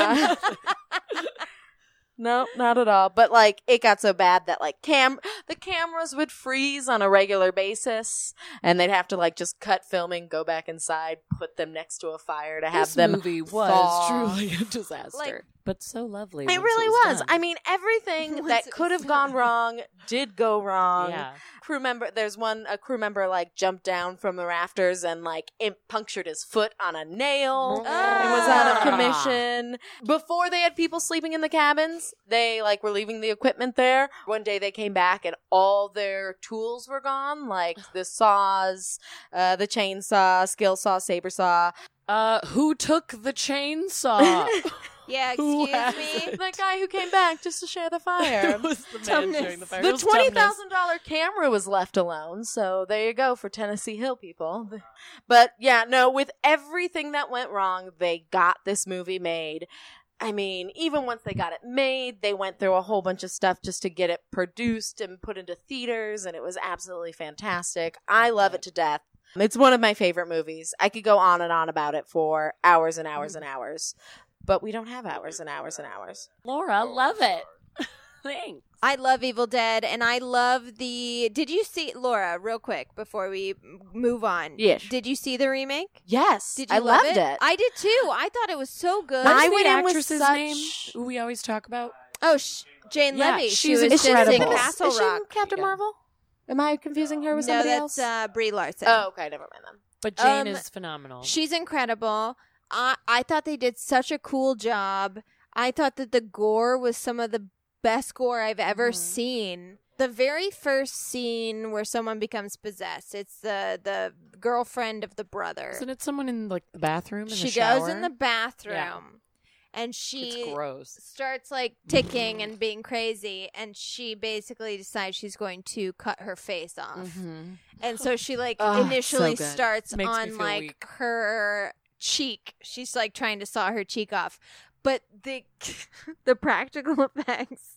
No, not at all. But like, it got so bad that like the cameras would freeze on a regular basis, and they'd have to like just cut filming, go back inside, put them next to a fire to have This them. movie was thaw. truly a disaster, Like- but so lovely. It once really was. done. I mean, everything Once that it could was have gone wrong did go wrong. Yeah. Crew member, a crew member like jumped down from the rafters and like it punctured his foot on a nail and was out of commission. Before they had people sleeping in the cabins, they like were leaving the equipment there. One day they came back and all their tools were gone, like the saws, the chainsaw, skill saw, saber saw. Who took the chainsaw? Yeah, Who excuse has me. it? That guy who came back just to share the fire. It was the man Tumnus. sharing the fire. It The was $20,000 Tumnus. camera was left alone, so there you go for Tennessee Hill people. But yeah, no, with everything that went wrong, they got this movie made. I mean, even once they got it made, they went through a whole bunch of stuff just to get it produced and put into theaters, and it was absolutely fantastic. I love it to death. It's one of my favorite movies. I could go on and on about it for hours and hours and hours, but we don't have hours and hours and hours. Laura, love it. Thanks. I love Evil Dead, and I love the. Did you see Laura? Real quick before we move on. Yes. Did you see the remake? Yes, Did you I love loved it. I did too. I thought it was so good. What's I the went in with actress's such- name who we always talk about? Oh, Jane Yeah, Levy. She she's was just in incredible. Castle Is she in Rock. Captain Yeah. Marvel? Am I confusing her with No, somebody that's else? Brie Larson. Oh, okay, never mind then. But Jane Um, is phenomenal. She's incredible. I thought they did such a cool job. I thought that the gore was some of the best gore I've ever seen. The very first scene where someone becomes possessed, it's the girlfriend of the brother. Isn't it someone in like the bathroom? In She the shower? goes in the bathroom Yeah. and she It's gross. starts like ticking and being crazy, and she basically decides she's going to cut her face off. Mm-hmm. And so she like Oh, initially so good. starts Makes me on feel like weak. her cheek. She's like trying to saw her cheek off. But the the practical effects,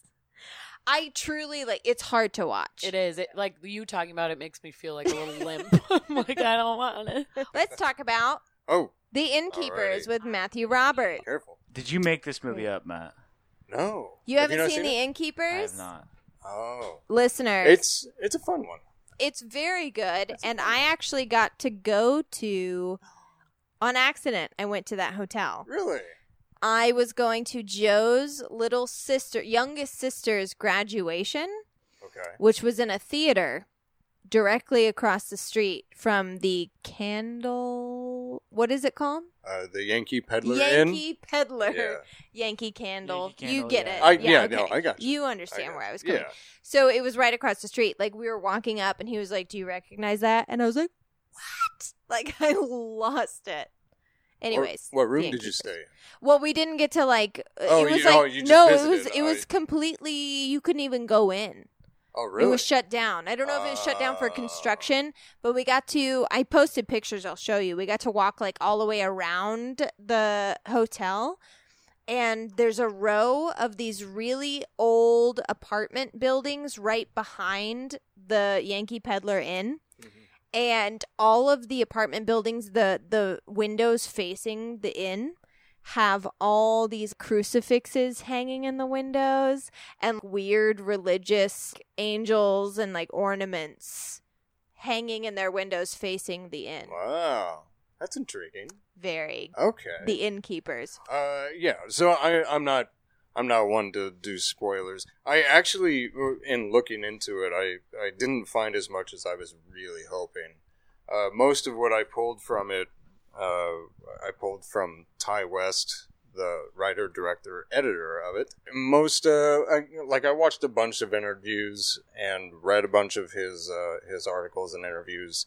I truly like, it's hard to watch. It is. It, like you talking about it makes me feel like a little limp. I'm like, I don't want it. Let's talk about Oh, The Innkeepers Alrighty. with Matthew Robert. careful. Did you make this movie up, Matt? No. You Have haven't not seen The it? Innkeepers? I have not. Oh. Listeners, It's a fun one. it's very good, and I actually got to go to, on accident, I went to that hotel. Really? I was going to Joe's youngest sister's graduation, Okay. which was in a theater directly across the street from the what is it called? The Yankee Peddler Yankee Inn. Peddler. Yeah. Yankee Candle. Yankee You Candle, get yeah. it. Yeah, okay. no, I got you. You understand got where I you. was going. Yeah. So it was right across the street. Like, we were walking up, and he was like, "Do you recognize that?" And I was like, "What?" Like, I lost it. Anyways, What room The did you Innkeepers. stay in? Well, we didn't get to like. Oh, it was you- like oh, you just no, visited. it was completely. You couldn't even go in. Oh, really? It was shut down. I don't know if it was shut down for construction, but we got to. I posted pictures. I'll show you. We got to walk like all the way around the hotel, and there's a row of these really old apartment buildings right behind the Yankee Peddler Inn. And all of the apartment buildings, the windows facing the inn, have all these crucifixes hanging in the windows and weird religious angels and like ornaments hanging in their windows facing the inn. Wow. That's intriguing. Very. Okay. The innkeepers. Yeah. So I'm not one to do spoilers. I actually, in looking into it, I didn't find as much as I was really hoping. Most of what I pulled from it I pulled from Ty West, the writer, director, editor of it. Most, I watched a bunch of interviews and read a bunch of his articles and interviews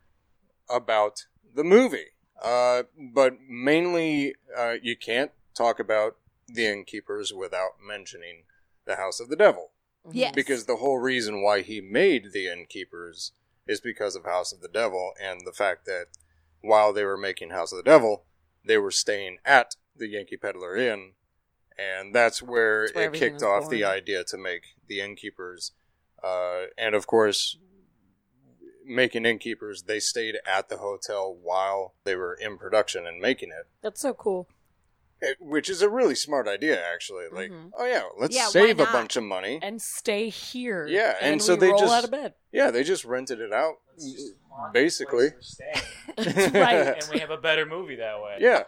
about the movie. But mainly, you can't talk about The Innkeepers without mentioning The House of the Devil. Yes. Because the whole reason why he made The Innkeepers is because of House of the Devil, and the fact that while they were making House of the Devil, they were staying at the Yankee Peddler Inn, and that's where it everything kicked was off born. the idea to make The Innkeepers. And of course, making Innkeepers, they stayed at the hotel while they were in production and making it. That's so cool. Which is a really smart idea, actually. Like, oh yeah, let's Yeah, why save a not? bunch of money. And stay here. Yeah, and so we they roll just- out of bed. Yeah, they just rented it out, basically. That's right. And we have a better movie that way. Yeah.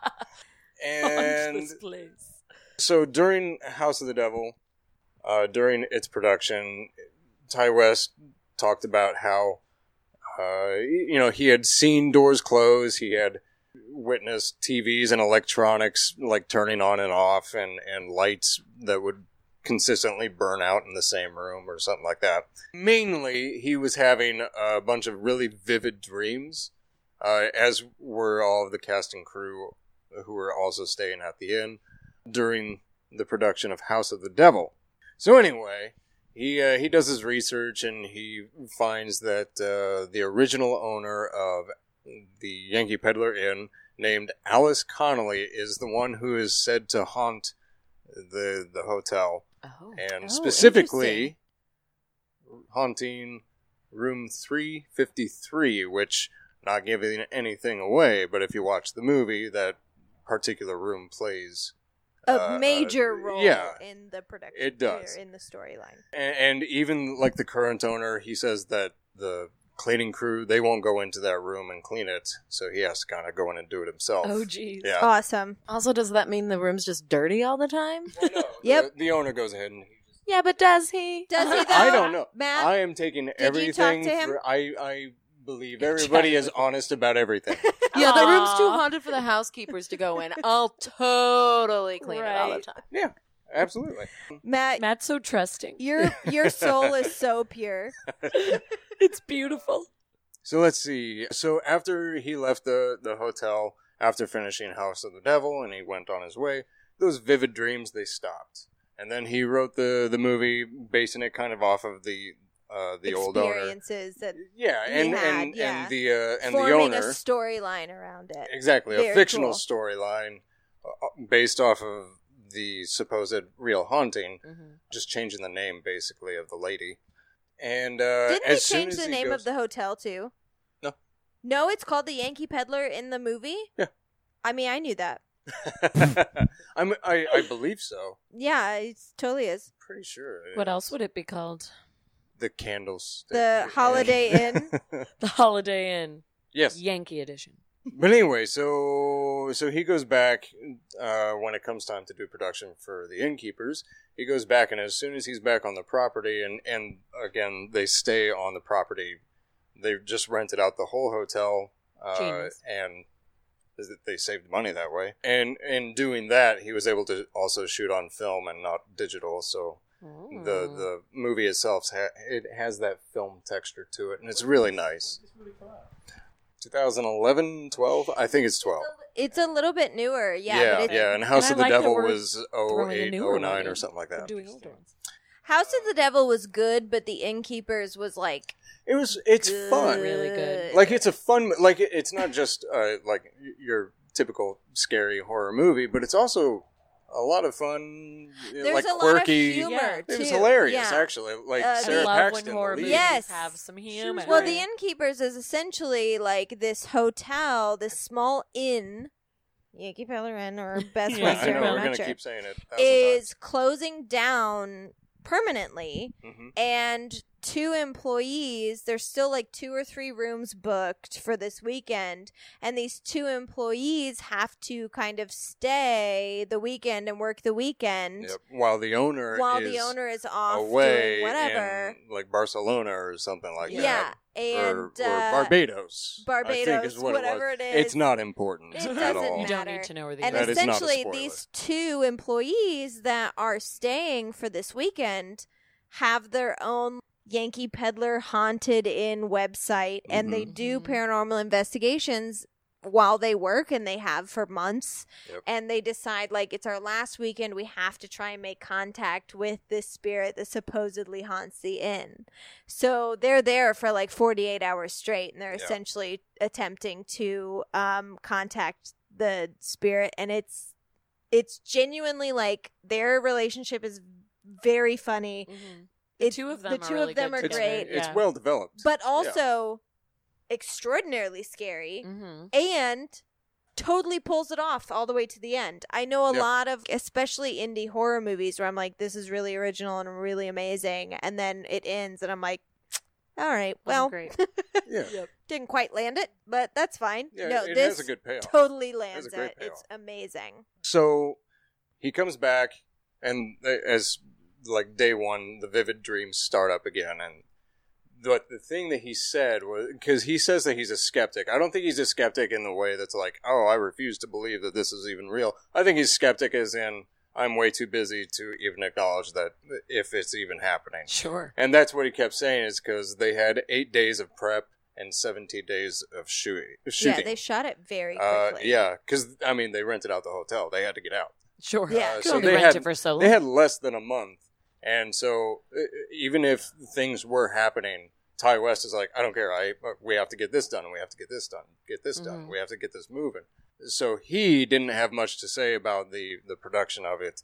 And This place. so during House of the Devil, during its production, Ty West talked about how, he had seen doors close, he had witnessed TVs and electronics like turning on and off, and lights that would consistently burn out in the same room or something like that. Mainly, he was having a bunch of really vivid dreams, as were all of the cast and crew who were also staying at the inn during the production of House of the Devil. So anyway, he does his research and he finds that the original owner of the Yankee Peddler Inn, named Alice Connolly, is the one who is said to haunt the hotel, and specifically haunting room 353, which, not giving anything away, but if you watch the movie, that particular room plays A major role in the production. It does. In the storyline. and even like the current owner, he says that the cleaning crew, they won't go into that room and clean it, so he has to kind of go in and do it himself. Oh, geez. Yeah. Awesome. Also, does that mean the room's just dirty all the time? Yep. The owner goes ahead and Yeah, but does he? Does he though? I don't know. Matt, I am taking you everything. talk to him? I believe everybody is honest about everything. Yeah, the room's too haunted for the housekeepers to go in. I'll totally clean it all the Right. time. Yeah, absolutely. Matt's so trusting. Your soul is so pure. It's beautiful. So let's see. So after he left the hotel, after finishing House of the Devil, and he went on his way, those vivid dreams, they stopped. And then he wrote the movie, basing it kind of off of the old owner. Experiences that Yeah, he and had, and yeah. and the forming owner a storyline around it. exactly Very a fictional cool. storyline based off of the supposed real haunting, Mm-hmm. just changing the name basically of the lady. And Didn't as he soon change as the he name goes- of the hotel too? No. No, it's called the Yankee Peddler in the movie? Yeah. I mean, I knew that. I believe so. Yeah, it totally is. Pretty sure. What else would it be called? The Candlestick. The Holiday Inn. The Holiday Inn. Yes. Yankee edition. But anyway, so he goes back when it comes time to do production for the Innkeepers. He goes back, and as soon as he's back on the property, and again, they stay on the property. They've just rented out the whole hotel, Genius. and they saved money that way. And in doing that, he was able to also shoot on film and not digital, so the movie itself, it has that film texture to it, and it's really nice. 2011, 12? I think it's 12. It's a little bit newer, yeah. But And House And of I the like that Devil we're was throwing a 08, newer 09 movie. or something like We're that. doing older ones. House of the Devil was good, but The Innkeepers was like It's fun. Really good. Like, it's a fun, like, it's not just like your typical scary horror movie, but it's also a lot of fun, There's like a lot quirky. of humor It was too. hilarious, Yeah. actually. Like I Sarah love Paxton. when horror the lead. movies Yes. have some humor. Well, The Innkeepers is essentially like this hotel, this small inn, Yankee Peddler Inn, or Best Yeah, I Western, know, I'm we're not going to sure, keep saying it 1,000 is closing down permanently, times. Mhm. and 2 employees. There's still like 2 or 3 rooms booked for this weekend, and these 2 employees have to kind of stay the weekend and work the weekend. Yep. While the owner is off away doing whatever. in like Barcelona or something like Yeah. that. And or Barbados. I think is what whatever it was. it is. It's not important It at doesn't all. You don't matter. need to know where the And That is not a essentially, spoiler. these 2 employees that are staying for this weekend have their own Yankee Peddler Haunted Inn website, and they do paranormal investigations while they work, and they have for months. Yep. And they decide, like, it's our last weekend, we have to try and make contact with this spirit that supposedly haunts the inn. So they're there for like 48 hours straight, and they're essentially attempting to contact the spirit, and it's genuinely like their relationship is very funny. The two of them the are two really of them good are together. great, It's Yeah. well developed. but also extraordinarily scary, and totally pulls it off all the way to the end. I know a lot of, especially indie horror movies, where I'm like, this is really original and really amazing, and then it ends, and I'm like, all right, well, Great. Yeah. didn't quite land it, but that's fine. Yeah, no, it this has a good payoff. totally lands a great it. It's payoff. amazing. So he comes back, and as like day one, the vivid dreams start up again. And the thing that he said was, because he says that he's a skeptic. I don't think he's a skeptic in the way that's like, oh, I refuse to believe that this is even real. I think he's skeptic as in, I'm way too busy to even acknowledge that if it's even happening. Sure. And that's what he kept saying, is because they had 8 days of prep and 17 days of shooting. Yeah, they shot it very quickly. Yeah, because, I mean, they rented out the hotel. They had to get out. Sure. Yeah. Could So only they rent had, it for so long. they had less than a month. And so even if things were happening, Ty West is like, I don't care. We have to get this done, and we have to get this done, get this done. We have to get this moving. So he didn't have much to say about the production of it.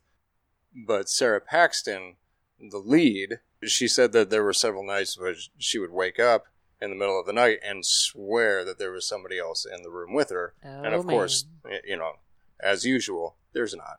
But Sarah Paxton, the lead, she said that there were several nights where she would wake up in the middle of the night and swear that there was somebody else in the room with her. And of course, you know, as usual, there's not.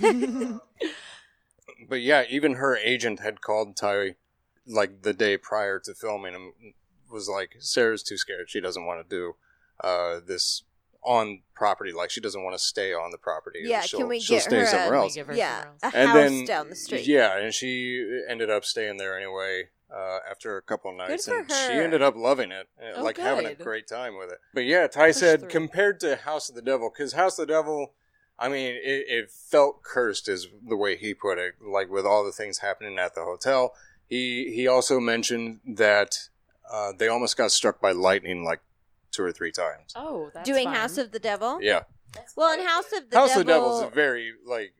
But yeah, even her agent had called Ty like the day prior to filming and was like, Sarah's too scared. She doesn't want to do this on property. Like, she doesn't want to stay on the property. Yeah, she'll can we she'll get stay her somewhere else. Give her Yeah, somewhere else. a And house then, down the street. Yeah, and she ended up staying there anyway after a couple of nights. for And she her. ended up loving it, Oh, like having a good. great time with it. But yeah, Ty said, through. compared to House of the Devil, because House of the Devil, I mean, it felt cursed is the way he put it, like with all the things happening at the hotel. He also mentioned that they almost got struck by lightning like 2 or 3 times. Oh, that's Doing fun. House of the Devil? Yeah. Well, in House of the House Devil... of the Devil's a very, like...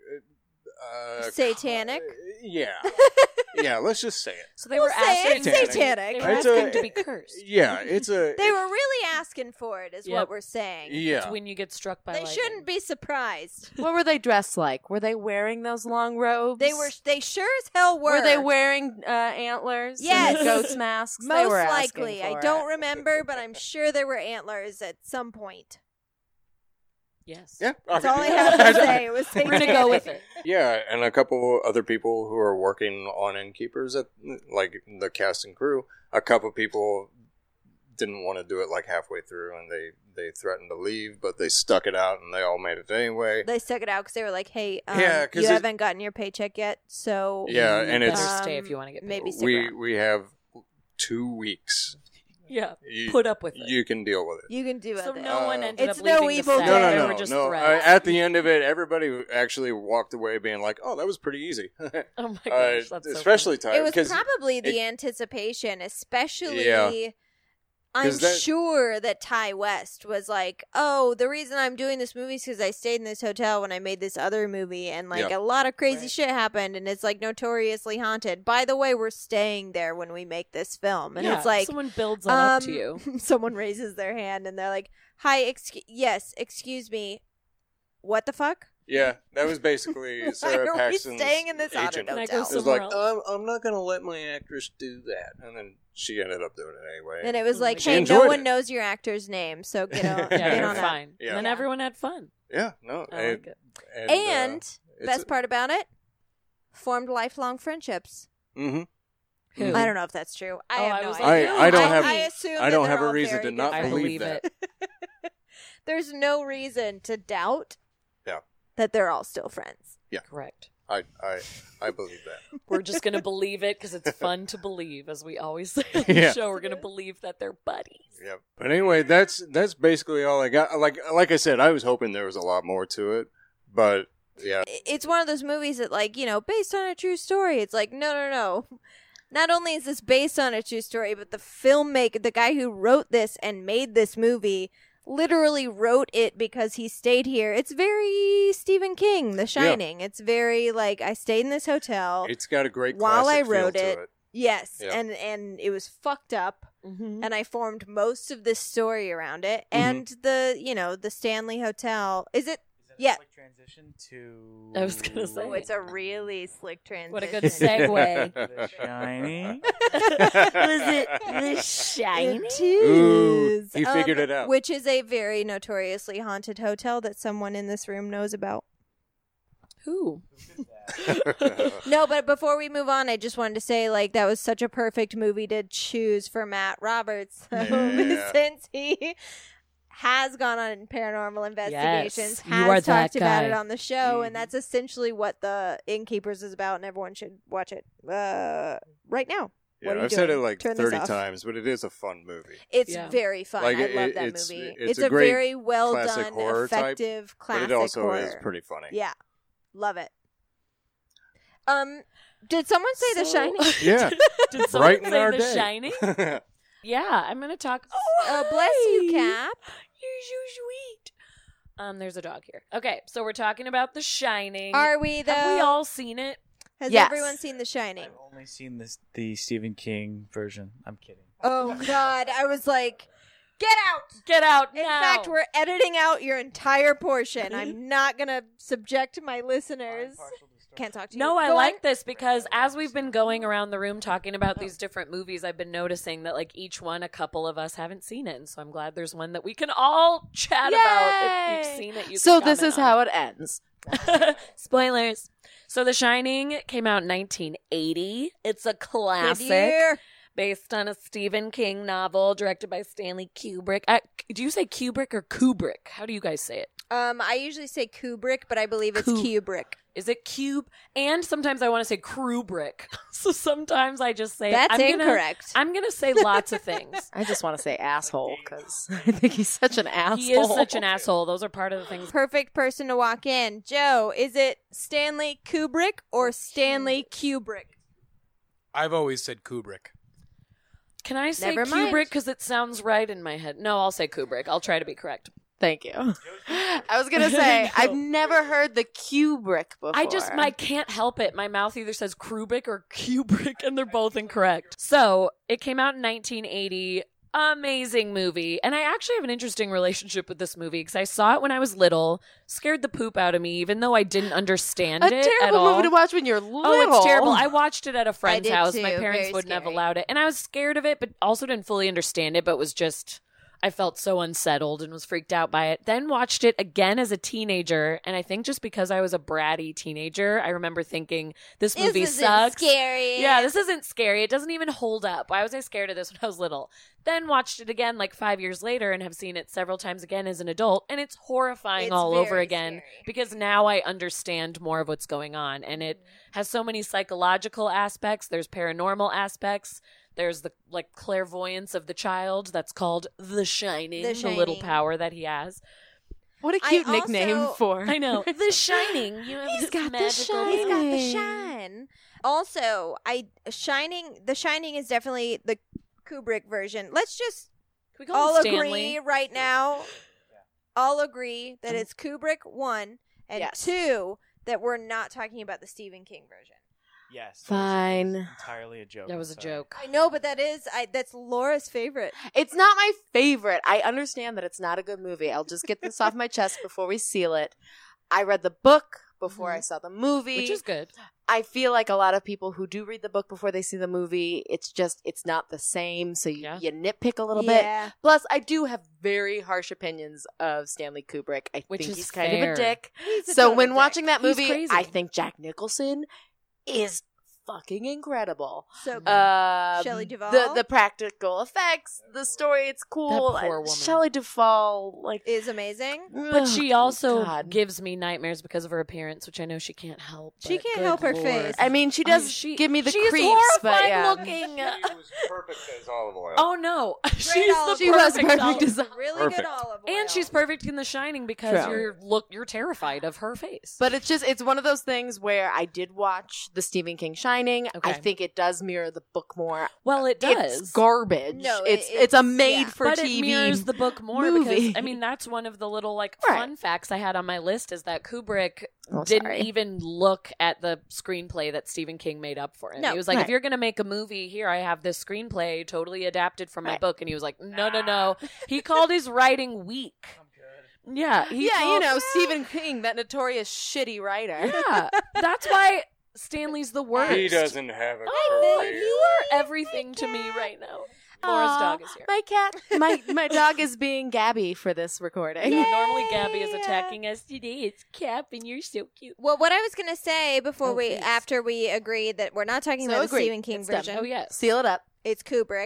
Satanic? Yeah. Yeah, let's just say it. So they were We'll say asking. it's satanic. They were It's asking a- to be cursed. Yeah, it's a... They were really asking for it, is Yep. what we're saying. Yeah. It's when you get struck by They lightning. shouldn't be surprised. What were they dressed like? Were they wearing those long robes? They sure as hell were. Were they wearing antlers? Yes. And ghost masks. They Most were asking likely. I for don't it. remember, but I'm sure there were antlers at some point. Yes. Yeah. That's all I have to say. It was We're going to go with it. Yeah, and a couple other people who are working on Innkeepers, at like the cast and crew, a couple people didn't want to do it like halfway through, and they threatened to leave, but they stuck it out, and they all made it anyway. They stuck it out because they were like, "Hey, Yeah, 'cause you it- haven't gotten your paycheck yet, so Yeah, You and better it's stay if you want to get paid. maybe stick around. we have 2 weeks. Yeah. You, Put up with it. You can deal with it. You can do it. So no one ended It's up no leaving evil the set. deed. They No, were just no. threats. At the end of it, everybody actually walked away being like, "Oh, that was pretty easy." Oh my gosh, that's so especially Ty. It was 'cause probably the it- anticipation, especially. Yeah. I'm 'Cause that- sure that Ty West was like, "Oh, the reason I'm doing this movie is because I stayed in this hotel when I made this other movie, and like Yeah. a lot of crazy Right. shit happened, and it's like notoriously haunted. By the way, we're staying there when we make this film, and Yeah, it's like someone builds that up to you. someone raises their hand and they're like, "Hi, yes, excuse me, what the fuck? Yeah, that was basically Why Sarah are we Paxton's staying in this agent. haunted Can I hotel?" go It was somewhere like, else? I'm not going to let my actress do that. And then she ended up doing it anyway. And it was like, She "Hey, no enjoyed one it. knows your actor's name, so get on, Yeah, get you're on up." fine. Yeah. And then Yeah. everyone had fun. Yeah, no. I like it. And it's best part about it, formed lifelong friendships. Mm-hmm. Who? I don't know if that's true. I Oh, have I no was idea. like, I don't have I assume I that don't they're have a all reason very to not I believe believe that. There's no reason to doubt Yeah. that they're all still friends. Correct. I believe that. We're just going to believe it because it's fun to believe, as we always say on the Yeah. show. We're going to believe that they're buddies. Yep. But anyway, that's basically all I got. Like I said, I was hoping there was a lot more to it, but yeah. It's one of those movies that, like, you know, based on a true story. It's like, no. Not only is this based on a true story, but the filmmaker, the guy who wrote this and made this movie, literally wrote it because he stayed here. It's very Stephen King, The Shining. It's very, like, I stayed in this hotel. It's got a great While I classic wrote feel it, to it. Yes, Yeah. and it was fucked up. Mm-hmm. And I formed most of this story around it. Mhm. And the Stanley Hotel. Is it? Yeah. Transition to. I was gonna say. Oh, it's a really slick transition. What a good segue. The Shining. Was it The Shining? It Ooh, is. he figured it out. Which is a very notoriously haunted hotel that someone in this room knows about. Who? No, but before we move on, I just wanted to say, like, that was such a perfect movie to choose for Matt Roberts. Yeah. Since he has gone on Paranormal Investigations, Yes, you are has that talked about guy. it on the show, and that's essentially what the Innkeepers is about, and everyone should watch it right now. Yeah, What are you I've said doing? it like Turn this 30 off. times, but it is a fun movie. It's Yeah. very fun. Like, I love it- that it's- movie. it's It's a a great very well classic done, horror type, effective But classic it also horror. is pretty funny. Yeah, love it. Did someone say The So- Shining? Yeah. Did someone Brighten say our The day. Shining? Yeah, I'm going to talk. Bless you, Cap. You're so sweet. There's a dog here. Okay, so we're talking about The Shining. Are we though? Have we all seen it? Has Yes. everyone seen The Shining? I've only seen the Stephen King version. I'm kidding. Oh God, I was like, get out. Get out In now. fact, we're editing out your entire portion. I'm not gonna subject my listeners. Can't talk to you. No, I Go like on. this because as we've been going around the room talking about these different movies, I've been noticing that, like, each one, a couple of us haven't seen it. And so I'm glad there's one that we can all chat about. If you've seen it, you So can this is comment how on it ends. Spoilers. So The Shining came out in 1980. It's a Good classic year. based on a Stephen King novel directed by Stanley Kubrick. Do you say Kubrick or Kubrick? How do you guys say it? I usually say Kubrick, but I believe it's Kubrick. Is it Cube? And sometimes I want to say Kubrick. So sometimes I just say That's I'm incorrect. I'm gonna say lots of things. I just want to say asshole because I think he's such an asshole. He is such an asshole. Those are part of the things. Perfect person to walk in. Joe, is it Stanley Kubrick or Stanley Kubrick? I've always said Kubrick. Can I say Never mind. Kubrick because it sounds right in my head? No, I'll say Kubrick. I'll try to be correct. Thank you. I was gonna say I've never heard the Kubrick before. I can't help it. My mouth either says Kubrick or Kubrick, and they're both incorrect. So it came out in 1980. Amazing movie. And I actually have an interesting relationship with this movie because I saw it when I was little, scared the poop out of me, even though I didn't understand a it at terrible all. movie to watch when you're little. Oh, it's terrible. I watched it at a friend's did house. too. My parents Very wouldn't have scary. allowed it. And I was scared of it, but also didn't fully understand it, but was just, I felt so unsettled and was freaked out by it. Then watched it again as a teenager. And I think just because I was a bratty teenager, I remember thinking, this movie This isn't sucks. scary. Yeah, this isn't scary. It doesn't even hold up. Why was I scared of this when I was little? Then watched it again like 5 years later and have seen it several times again as an adult. And it's horrifying It's all over very again scary. because now I understand more of what's going on. And it has so many psychological aspects. There's paranormal aspects. There's the like clairvoyance of the child that's called The Shining, The the little Shining. power that he has. What a I cute nickname also- for. I know. The Shining. You have He's this got the magical He's got the Shining. shine. Also, The Shining is definitely the Kubrick version. Let's just Can we call all him Stanley? agree right now. All agree that it's Kubrick 1 and Yes. 2 that we're not talking about the Stephen King version. Yes. Fine. That was entirely a joke. That was a I'm sorry. joke. I know, but that's Laura's favorite. It's not my favorite. I understand that it's not a good movie. I'll just get this off my chest before we seal it. I read the book before I saw the movie. Which is good. I feel like a lot of people who do read the book before they see the movie, it's not the same. So you nitpick a little Yeah. bit. Plus, I do have very harsh opinions of Stanley Kubrick. I Which think is he's kind of fair. a dick. He's a So total when dick. watching that He's movie, crazy. I think Jack Nicholson is fucking incredible. So good. Shelley Duvall? The practical effects, the story, it's cool. That poor woman. Shelley Duvall, like, is amazing. But she also God. gives me nightmares because of her appearance, which I know she can't help. She but can't good help her Lord. face. I mean, she does give me the she's creeps, but horrifying yeah. looking. She was perfect as olive oil. Oh no, she's the She was perfect perfect olive- as Really Perfect. good olive oil. and she's perfect in The Shining because True. you're terrified of her face. But it's one of those things where I did watch the Stephen King Shining. Okay. I think it does mirror the book more. well, it does. It's garbage. No, it's a made for but TV it mirrors the book more movie. because I mean that's one of the little like Right. fun facts I had on my list is that Kubrick Oh, didn't sorry. even look at the screenplay that Stephen King made up for him. No. He was like, Right. if you're going to make a movie, here I have this screenplay totally adapted from my Right. book, and he was like, no. He called his writing weak. Yeah, he called- Stephen King, that notorious shitty writer. Yeah, that's why Stanley's the worst. He doesn't have a Oh, career. you are everything to me right now. Laura's Aw, dog is here. My cat, my dog is being Gabby for this recording. Normally Gabby is attacking us today. It's Cap, and you're so cute. Well, what I was going to say before Oh, please. after we agreed that we're not talking So about agreed. the Stephen King It's done. version. Oh yes. Seal it up. It's Kubrick.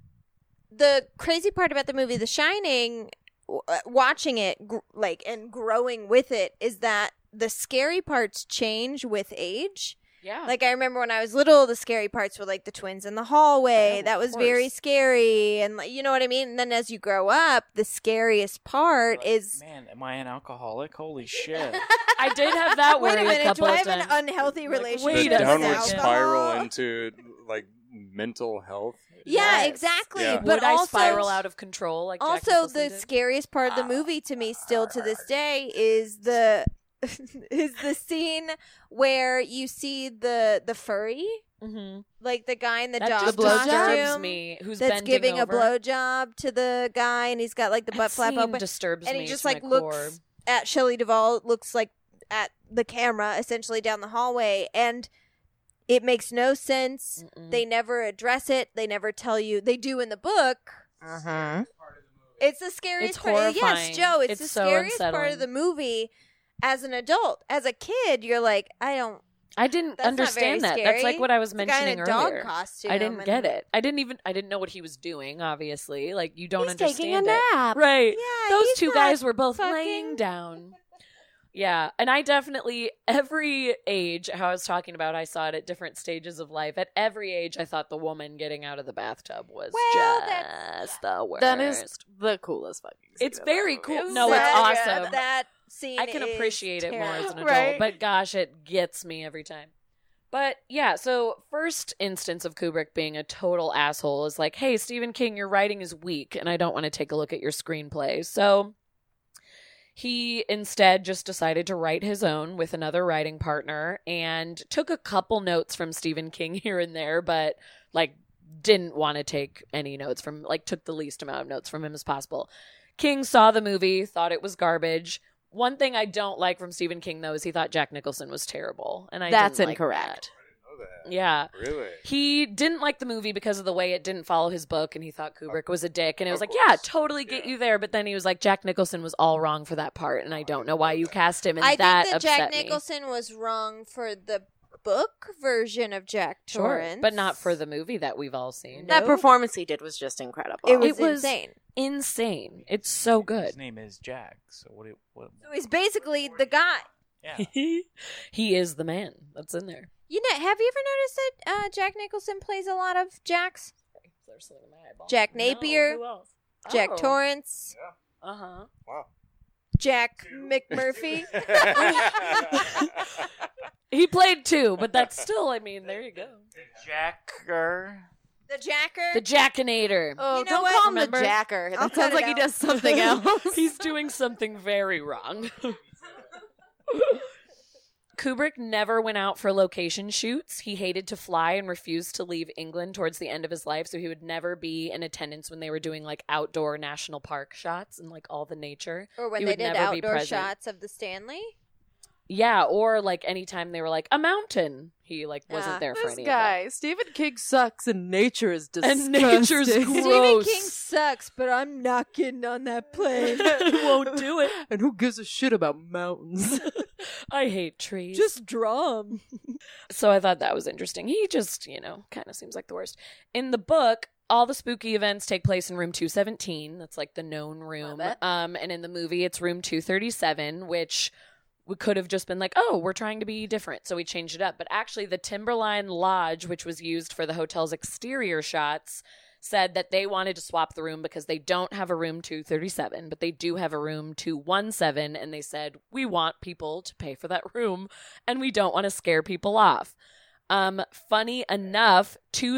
The crazy part about the movie The Shining, watching it and growing with it, is that the scary parts change with age. Yeah. Like, I remember when I was little, the scary parts were like the twins in the hallway. Yeah, that of was very course. scary. And, you know what I mean? And then as you grow up, the scariest part is. Man, am I an alcoholic? Holy shit. I did have that Wait worry a minute, couple do I of have times. an unhealthy Like, relationship wait The a with downward second. spiral alcohol? into like mental health. Yeah, Yes. exactly. Yeah. But Would also, I spiral out of control like Jack also, Nicholson the did? scariest part of the movie to me, still to this day, is the is the scene where you see the furry, Mhm. like the guy in the That dog just blowjob? disturbs costume me. Who's that's bending giving over. a blowjob to the guy, and he's got like the That butt flap scene open, disturbs and me he just to like my looks core. at Shelley Duvall, looks like at the camera, essentially down the hallway, and it makes no sense. Mm-mm. They never address it. They never tell you. They do in the book. Uh-huh. It's the scariest It's part. Yes, horrifying. Joe, it's the It's so scariest part unsettling. of the movie. As an adult, as a kid, you're like, I didn't That's not understand very that. That's like scary. what I was the guy mentioning in a dog earlier. costume. I didn't and- get it. I didn't know what he was doing, obviously. Like you don't He's understand taking a it. nap. Right. Yeah, Those he's two not guys were both fucking- laying down. Yeah, and I definitely, every age, how I was talking about, I saw it at different stages of life. At every age, I thought the woman getting out of the bathtub was Well, just the worst. That is the coolest fucking scene It's of very that cool. movie. No, it's That- awesome. That scene, I can is appreciate it more as an adult, Right. but gosh, it gets me every time. But yeah, so first instance of Kubrick being a total asshole is like, hey, Stephen King, your writing is weak, and I don't want to take a look at your screenplay. So he instead just decided to write his own with another writing partner and took a couple notes from Stephen King here and there, but like didn't want to take any notes from, like took the least amount of notes from him as possible. King saw the movie, thought it was garbage. One thing I don't like from Stephen King, though, is he thought Jack Nicholson was terrible. And That's didn't like incorrect. that. Yeah. Really? He didn't like the movie because of the way it didn't follow his book, and he thought Kubrick was a dick. And it was Of like, yeah, course. totally get you there. But then he was like, Jack Nicholson was all wrong for that part, and I don't know why you cast him. And I that think that upset Jack me. Nicholson was wrong for the book version of Jack Sure, Torrance, but not for the movie that we've all seen. That No. performance he did was just incredible. It was It was- insane. Insane. It's so good. His name is Jack. So what? So he's basically the guy. Yeah. He is the man that's in there. You know, have you ever noticed that Jack Nicholson plays a lot of Jacks? There's something in my eyeball. Jack No, Napier, who else? Jack Oh. Torrance, Uh-huh. Wow. Jack McMurphy. He played two, but that's still, I mean, there you go. Jacker. The Jacker. The Jackinator. Oh, You know don't what? call him Remember? the Jacker. I'll That cut sounds it like he out. does something else. He's doing something very wrong. Kubrick never went out for location shoots. He hated to fly and refused to leave England towards the end of his life, so he would never be in attendance when they were doing like outdoor national park shots and like all the nature. Or when He they would did never be outdoor present. shots of the Stanley. Yeah, or like anytime they were like a mountain, he like wasn't there for This any guy, Stephen King sucks and nature is of disgusting. that. And nature's Stephen gross. King sucks, but I'm not getting on that plane. Won't do it. And who gives a shit about mountains? I hate trees. Just draw 'em. So I thought that was interesting. He just, kind of seems like the worst. In the book, all the spooky events take place in room 217. That's like the known room. And in the movie, it's room 237, which we could have just been like, oh, we're trying to be different. So we changed it up. But actually, the Timberline Lodge, which was used for the hotel's exterior shots, said that they wanted to swap the room because they don't have a room 237, but they do have a room 217. And they said, we want people to pay for that room and we don't want to scare people off. Funny enough,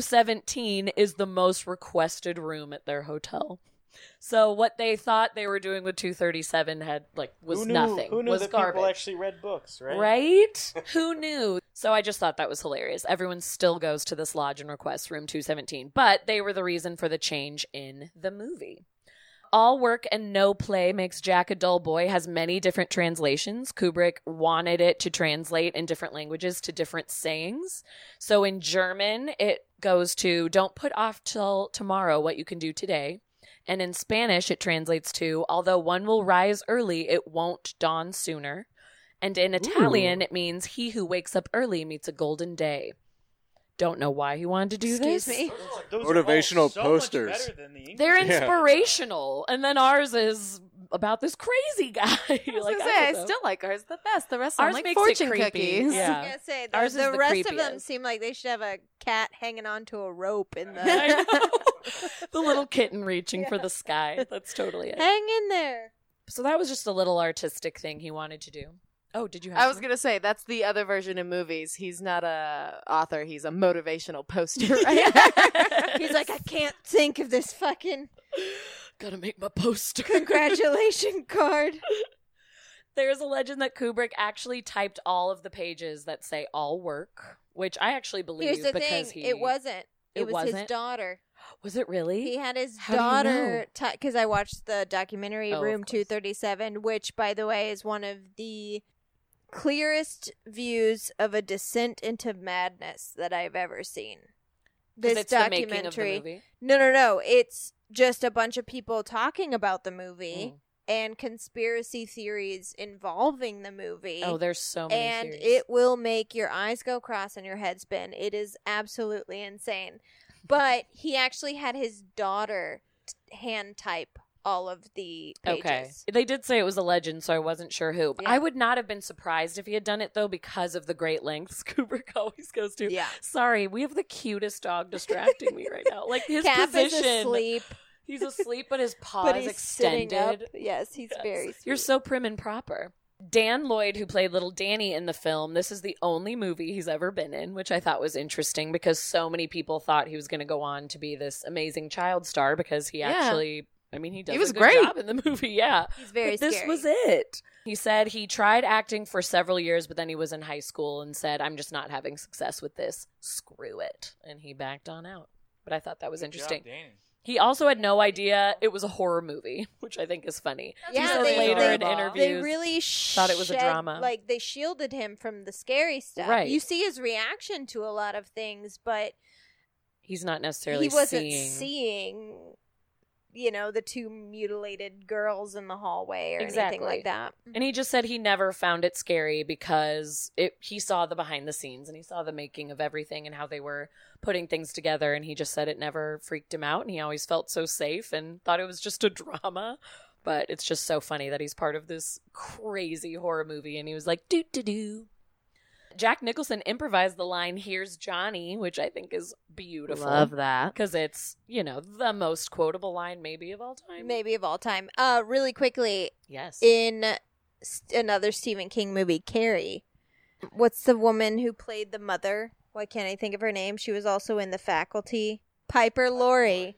217 is the most requested room at their hotel. So what they thought they were doing with 237 was nothing. Who knew was that garbage. people actually read books, right? Right? Who knew? So I just thought that was hilarious. Everyone still goes to this lodge and requests room 217, but they were the reason for the change in the movie. All work and no play makes Jack a dull boy has many different translations. Kubrick wanted it to translate in different languages to different sayings. So in German, it goes to, don't put off till tomorrow what you can do today. And in Spanish, it translates to, although one will rise early, it won't dawn sooner. And in Italian, it means he who wakes up early meets a golden day. Don't know why he wanted to do Excuse this. me. Those Motivational are all so posters. Much better than the English. They're Yeah. inspirational. And then ours is about this crazy guy. I still like ours the best. The rest Ours sound like makes it fortune creepy. cookies. Yeah. I was gonna say Ours is the the rest of them creepiest. seem like they should have a cat hanging onto a rope in I the know. The little kitten reaching for the sky. That's totally it. hang in there. So that was just a little artistic thing he wanted to do. Oh, did you have I was something? gonna say that's the other version in movies. He's not a author. He's a motivational poster writer. He's like, I can't think of this fucking Gotta make my poster. congratulation card. There's a legend that Kubrick actually typed all of the pages that say all work, which I actually believe Here's the because thing: he it wasn't. It was his wasn't? daughter. Was it really? He had his How do you daughter because I watched the documentary Oh, of Room course. 237, which, by the way, is one of the clearest views of a descent into madness that I've ever seen. 'Cause This it's the documentary. making of the movie? No. It's just a bunch of people talking about the movie Mm. and conspiracy theories involving the movie. Oh, there's so many and theories. it will make your eyes go cross and your head spin. It is absolutely insane. But he actually had his daughter hand type all of the pages. Okay. They did say it was a legend, so I wasn't sure who. Yeah. I would not have been surprised if he had done it, though, because of the great lengths Kubrick always goes to. Yeah. Sorry, we have the cutest dog distracting me right now. Like, his Cap position. is asleep, He's asleep, but his paw but is he's sitting up. extended. Yes, he's very sweet. You're so prim and proper. Dan Lloyd, who played little Danny in the film, this is the only movie he's ever been in, which I thought was interesting because so many people thought he was going to go on to be this amazing child star because he actually, he does He was a good great. job in the movie, yeah. He's very But this scary. was it. He said he tried acting for several years, but then he was in high school and said, I'm just not having success with this. Screw it. And he backed on out. But I thought that was interesting. He also had no idea it was a horror movie, which I think is funny. Yeah, he said they- later they- in They interviews really thought it was a shed- drama. Like, they shielded him from the scary stuff. Right. You see his reaction to a lot of things, but he's not necessarily he wasn't seeing. seeing, the two mutilated girls in the hallway or Exactly. anything like that. And he just said he never found it scary because he saw the behind the scenes and he saw the making of everything and how they were putting things together. And he just said it never freaked him out. And he always felt so safe and thought it was just a drama. But it's just so funny that he's part of this crazy horror movie. And he was like, doo-doo-doo. Jack Nicholson improvised the line, "Here's Johnny," which I think is beautiful. Love that. Because it's, the most quotable line maybe of all time. Maybe of all time. Really quickly, Yes. in another Stephen King movie, Carrie, what's the woman who played the mother? Why can't I think of her name? She was also in The Faculty. Piper Laurie.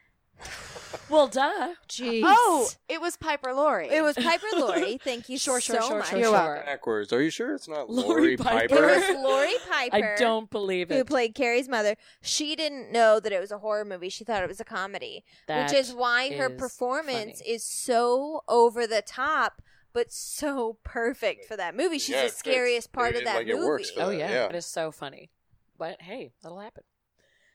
Well, duh. Jeez. Oh, it was Piper Laurie. It was Piper Laurie. Thank you Sure, so sure, much. sure, You're sure. welcome. Backwards. Are you sure it's not Lori Lori Piper. Piper? It was Lori Piper. I don't believe Who it. played Carrie's mother. She didn't know that it was a horror movie. She thought it was a comedy. That which is why her is performance funny. is so over the top, but so perfect for that movie. She's Yeah, the it fits. scariest part of that Like, it movie. works for Oh that, yeah, yeah. it is so funny. But hey, that'll happen.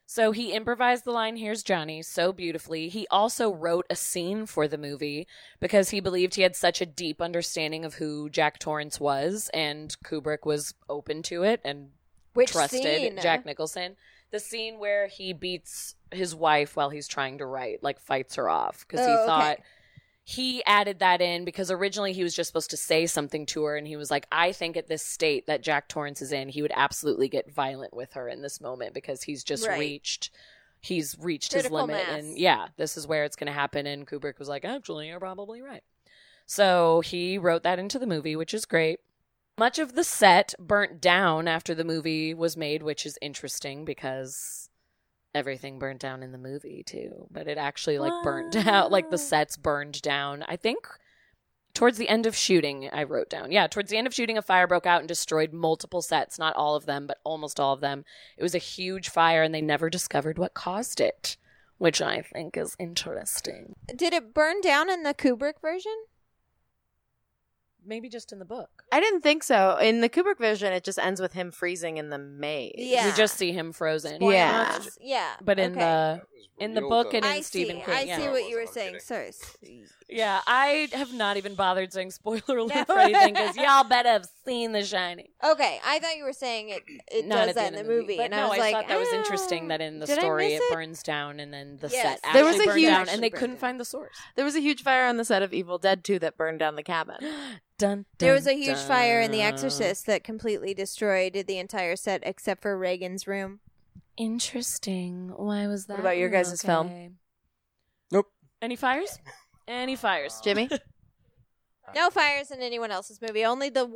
So he improvised the line, "Here's Johnny," so beautifully. He also wrote a scene for the movie because he believed he had such a deep understanding of who Jack Torrance was, and Kubrick was open to it and Which trusted scene? Jack Nicholson. The scene where he beats his wife while he's trying to write, like fights her off, because he Oh, okay. thought he added that in because originally he was just supposed to say something to her, and he was like, I think at this state that Jack Torrance is in, he would absolutely get violent with her in this moment because he's just Right. reached his Critical limit, mass. and yeah, this is where it's going to happen. And Kubrick was like, actually, you're probably right. So he wrote that into the movie, which is great. Much of the set burnt down after the movie was made, which is interesting because everything burnt down in the movie too. But it actually like burnt down, like the sets burned down. I think towards the end of shooting, I wrote down. Yeah, towards the end of shooting, a fire broke out and destroyed multiple sets. Not all of them, but almost all of them. It was a huge fire, and they never discovered what caused it, which I think is interesting. Did it burn down in the Kubrick version? Maybe just in the book. I didn't think so. In the Kubrick version, it just ends with him freezing in the maze. Yeah. We just see him frozen. Yeah. Spoilers. Yeah. But in okay. the book and in I Stephen see. King, I yeah. see what you were saying. Sorry. Yeah, I have not even bothered saying spoiler alert for anything because y'all better have seen The Shining. Okay, I thought you were saying it Not does at that in end the of movie, But and no, I was like, thought that was "Ah, interesting that in the did I story miss it it?" burns down and then the Yes. set There actually was a burned huge- down and they Actually couldn't burned find the source. There was a huge fire on the set of Evil Dead 2 that burned down the cabin. Dun, There was a dun, huge fire in The dun. Exorcist that completely destroyed the entire set except for Reagan's room. Interesting. Why was that? about your guys' film? Okay. Nope. Any fires? Any fires? Jimmy? No fires in anyone else's movie. Only the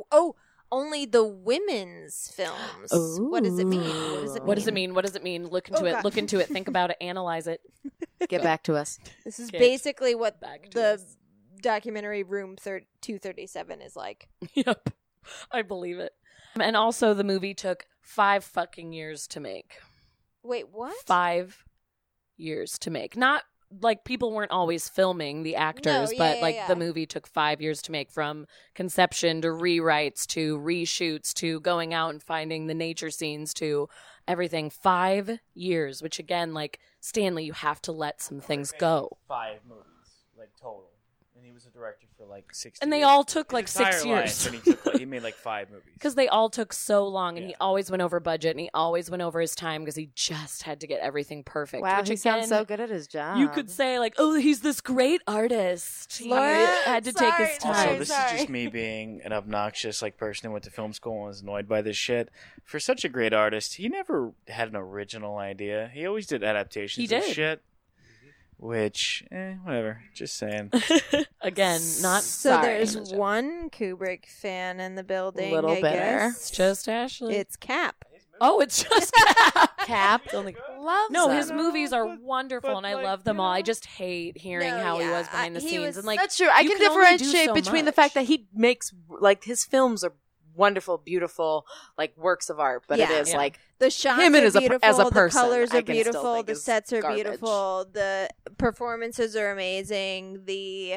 women's films. What does it mean? What does it mean? What does it mean? Look into Oh, it. God. Look into it. Think about it. Analyze it. Get back to us. This is Get basically what back to the us. documentary Room 237 is like. Yep. I believe it. And also, the movie took 5 fucking years to make. Wait, what? 5 years to make. Not like people weren't always filming the actors, No, but yeah, like yeah. the movie took 5 years to make, from conception to rewrites to reshoots to going out and finding the nature scenes to everything. 5 years, which again, like Stanley, you have to let some things go. 5 movies, like total. And he was a director for like 60 And they years. all took like His 6 entire years. life, and he, took, like, he made like 5 movies. Because they all took so long, and he Yeah. always went over budget, and he always went over his time because he just had to get everything perfect. Wow, which he again, sounds so good at his job. You could say like, "Oh, he's this great artist." He Laura, had to take his sorry, time. Also, this is sorry. just me being an obnoxious like person who went to film school and was annoyed by this shit. For such a great artist, he never had an original idea. He always did adaptations He of did. shit. Which, whatever. Just saying. Again, not So sorry. there's one Kubrick fan in the building. Little I bitter. guess. It's just Ashley. It's Cap. oh, it's just Cap. It's only- Loves No, him. his movies are wonderful, and I like, love them you all. I know. just hate hearing No, how he yeah, was behind the he scenes, was- and like That's true. I you can only do differentiate so between the much. fact that he makes like his films are wonderful, beautiful, like works of art, but it Yeah. is Yeah. like The shots Him are as a beautiful. person, the colors I are can still beautiful. think The is sets are garbage. beautiful. The performances are amazing. The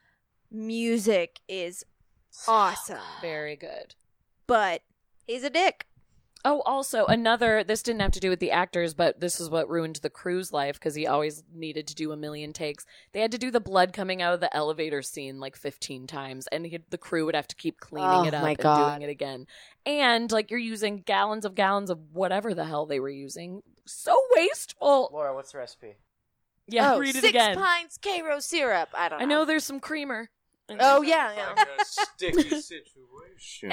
music is awesome. very good. But he's a dick. Oh, also this didn't have to do with the actors, but this is what ruined the crew's life because he always needed to do a million takes. They had to do the blood coming out of the elevator scene like 15 times, and the crew would have to keep cleaning it up my and God. doing it again. And like you're using gallons of whatever the hell they were using. So wasteful. Laura, what's the recipe? Yeah, oh, read it 6 again. pints Cairo syrup. I don't know. I know there's some creamer. Oh yeah, yeah. Sticky situation.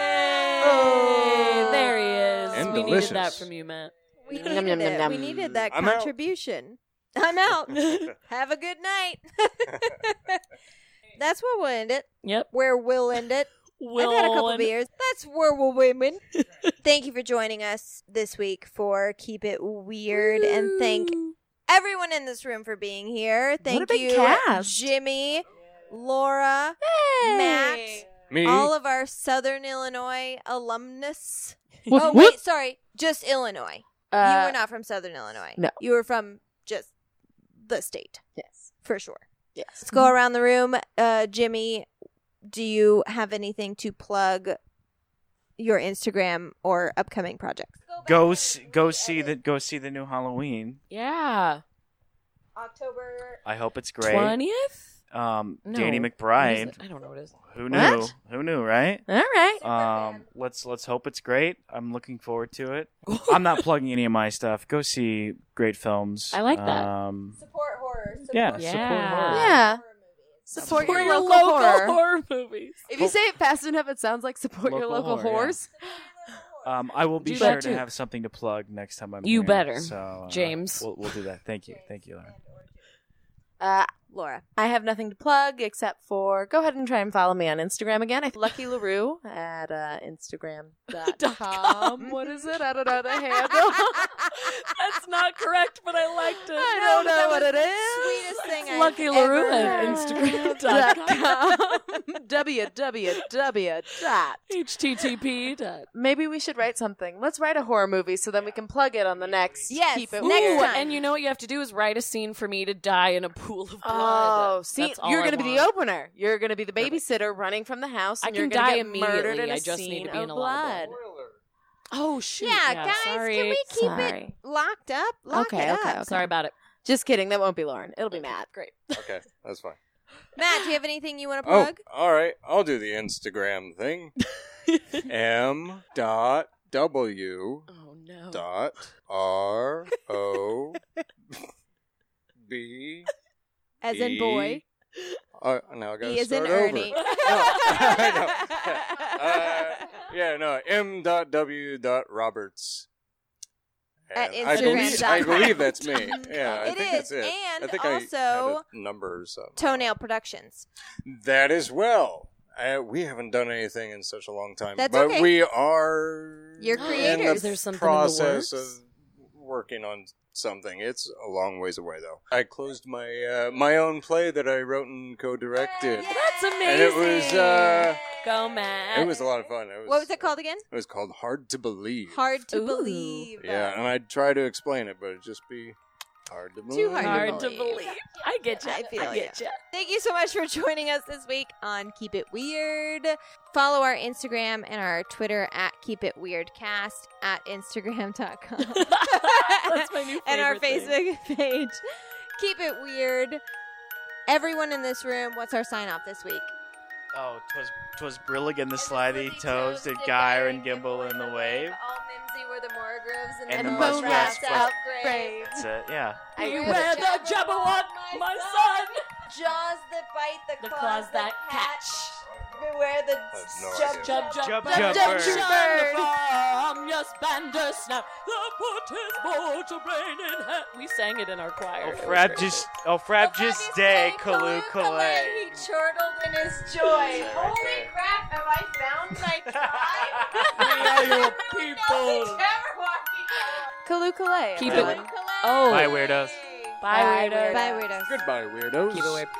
Hey, there he is. And we delicious. needed that from you, Matt. We Yum, needed yum, yum, it. yum. We needed that I'm out. contribution. I'm out. Have a good night. That's where we'll end it. Yep. Where we'll end it. I've had a couple beers. That's where we'll women. Thank you for joining us this week for Keep It Weird, and thank everyone in this room for being here. Thank a big you, cast. Jimmy, Laura, Matt, Me? all of our Southern Illinois alumnus. What- Oh what? wait, sorry, just Illinois. You Uh, were not from Southern Illinois. no. You were from just the state, Yes. for sure. Yes. Let's go around the room. Jimmy, do you have anything to plug your Instagram or upcoming projects? Go Go see the new Halloween. Yeah. October. I hope it's great. 20th? Danny No. McBride. I don't know what it is. Who knew? What? Who knew, right? All right. Let's hope it's great. I'm looking forward to it. I'm not plugging any of my stuff. Go see great films. I like that. Support horror. Yeah, Yeah. support horror. Yeah. Support For your local horror. movies. If you say it fast enough, it sounds like support your Local local horror, whores. I will be Do sure that to too. have something to plug next time I'm You here. better, So, James. We'll do that. Thank you, Lauren. Laura. I have nothing to plug except for go ahead and try and follow me on Instagram again. Lucky LaRue at Instagram.com. What is it? I don't know the handle. That's not correct, but I liked it. I don't know what it is. Sweetest thing I've Lucky LaRue ever at heard. Instagram.com. www. HTTP. Maybe we should write something. Let's write a horror movie so then we can plug it on the next. Yes, Keep It next Weird. time. And you know what you have to do is write a scene for me to die in a pool of blood. Oh, see, That's all you're I going to be the want. opener. You're going to be the babysitter running from the house, and I you're can going to die get murdered immediately. in a I just need scene to be of in a lot of blood. blood. Oh, shoot. Yeah, guys, sorry. can we keep Sorry. it locked up? Lock Okay, it okay, up. okay. Sorry about it. Just kidding. That won't be Lauren. It'll be Matt. Great. Okay, that's fine. Matt, do you have anything you want to Oh, plug? all right. I'll do the Instagram thing. M.W. Oh, no. dot ROB. As in boy. Now I gotta E as in start over. Ernie. No. M.W.Roberts. At I Instagram.com. believe that's me. Yeah, I It think is, that's it. and I think also I had a number or something. Toenail Productions. That as well. We haven't done anything in such a long time, That's but okay. we are You're in creators. the There's something in the process works? of working on something. It's a long ways away, though. I closed my my own play that I wrote and co-directed, That's amazing. and it was Go, Matt. it was a lot of fun. What was it called again? It was called Hard to Believe. Hard to Ooh. Believe. Yeah, and I'd try to explain it, but it'd just be hard to believe. Hard to believe. I get you. I feel I get you. Thank you so much for joining us this week on Keep It Weird. Follow our Instagram and our Twitter at Keep It Weirdcast at Instagram.com. That's my new and our favorite thing. Facebook page. Keep It Weird. Everyone in this room, what's our sign off this week? Oh, 'twas Brilligan the Slithy Toes did Gyre and Gimble in the Wave. All Mimsy were the Morgroves And the the Bone Muskrats Rats were- upgrade. That's it, yeah. Beware the Jabberwock, my son. Jaws that bite, the The claws that catch. Beware the have no jump, idea. jump, Jump, Jump, jump, jump, jump, bird. from your Bandersnap. The put his mortal brain in hand. We sang it in our choir. Oh, Frab just stay, Kalu He Kalay. chortled in his joy. Holy crap, have I found my tribe? We are your people. Kalu-Kalay. Keep it. everyone. Oh. Bye, weirdos. Bye, weirdos. Bye, weirdos. Goodbye, weirdos. Keep it weird.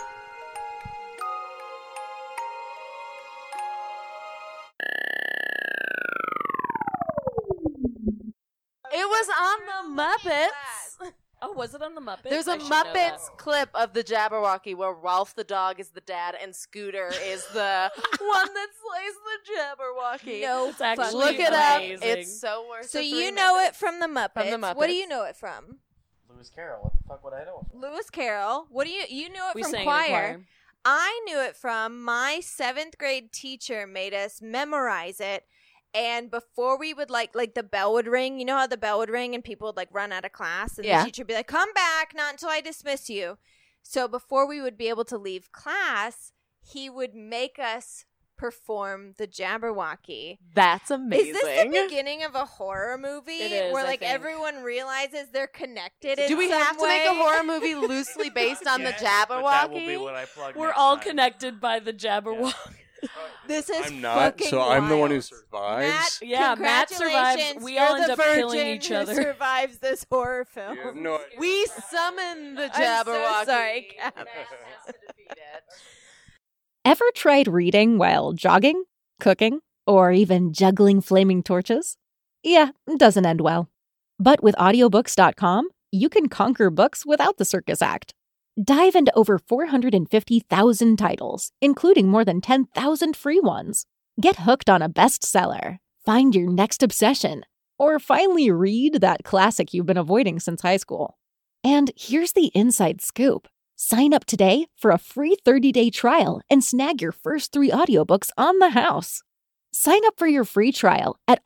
It was on the Muppets. Oh, was it on the Muppets? There's a I should know that. Muppets clip of the Jabberwocky where Ralph the dog is the dad and Scooter is the one that slays the Jabberwocky. No, It's actually Look it amazing. up. It's so worth So the you 3 know minutes. it from the Muppets. From the What do Muppets. you know it from? Lewis Carroll, what the fuck would I know? Lewis Carroll. What do you know it We from sang choir? in choir. I knew it from my 7th grade teacher made us memorize it. And before we would like the bell would ring, you know how the bell would ring and people would like run out of class and Yeah. the teacher would be like, come back, not until I dismiss you. So before we would be able to leave class, he would make us perform the Jabberwocky. That's amazing. Is this the beginning of a horror movie It is, where I like think. everyone realizes they're connected in Do we some have to make a way? horror movie loosely based on the Yes, Jabberwocky? but that will be what I plug We're next all time. connected by the Jabberwock. This is I'm not, fucking so I'm the one who wild. survives. Matt, Yeah, Matt survives. congratulations, We you're all the end up killing virgin each who other. survives this horror film. You have no idea. We summon the I'm so Jabberwocky. sorry, Cap. Matt has to defeat it. Ever tried reading while jogging, cooking, or even juggling flaming torches? Yeah, it doesn't end well. But with audiobooks.com, you can conquer books without the circus act. Dive into over 450,000 titles, including more than 10,000 free ones. Get hooked on a bestseller. Find your next obsession Or finally read that classic you've been avoiding since high school. And here's the inside scoop. Sign up today for a free 30-day trial and snag your first 3 audiobooks on the house. Sign up for your free trial at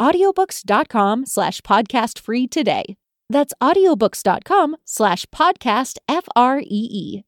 audiobooks.com/podcastfree today. That's audiobooks.com/podcastfree.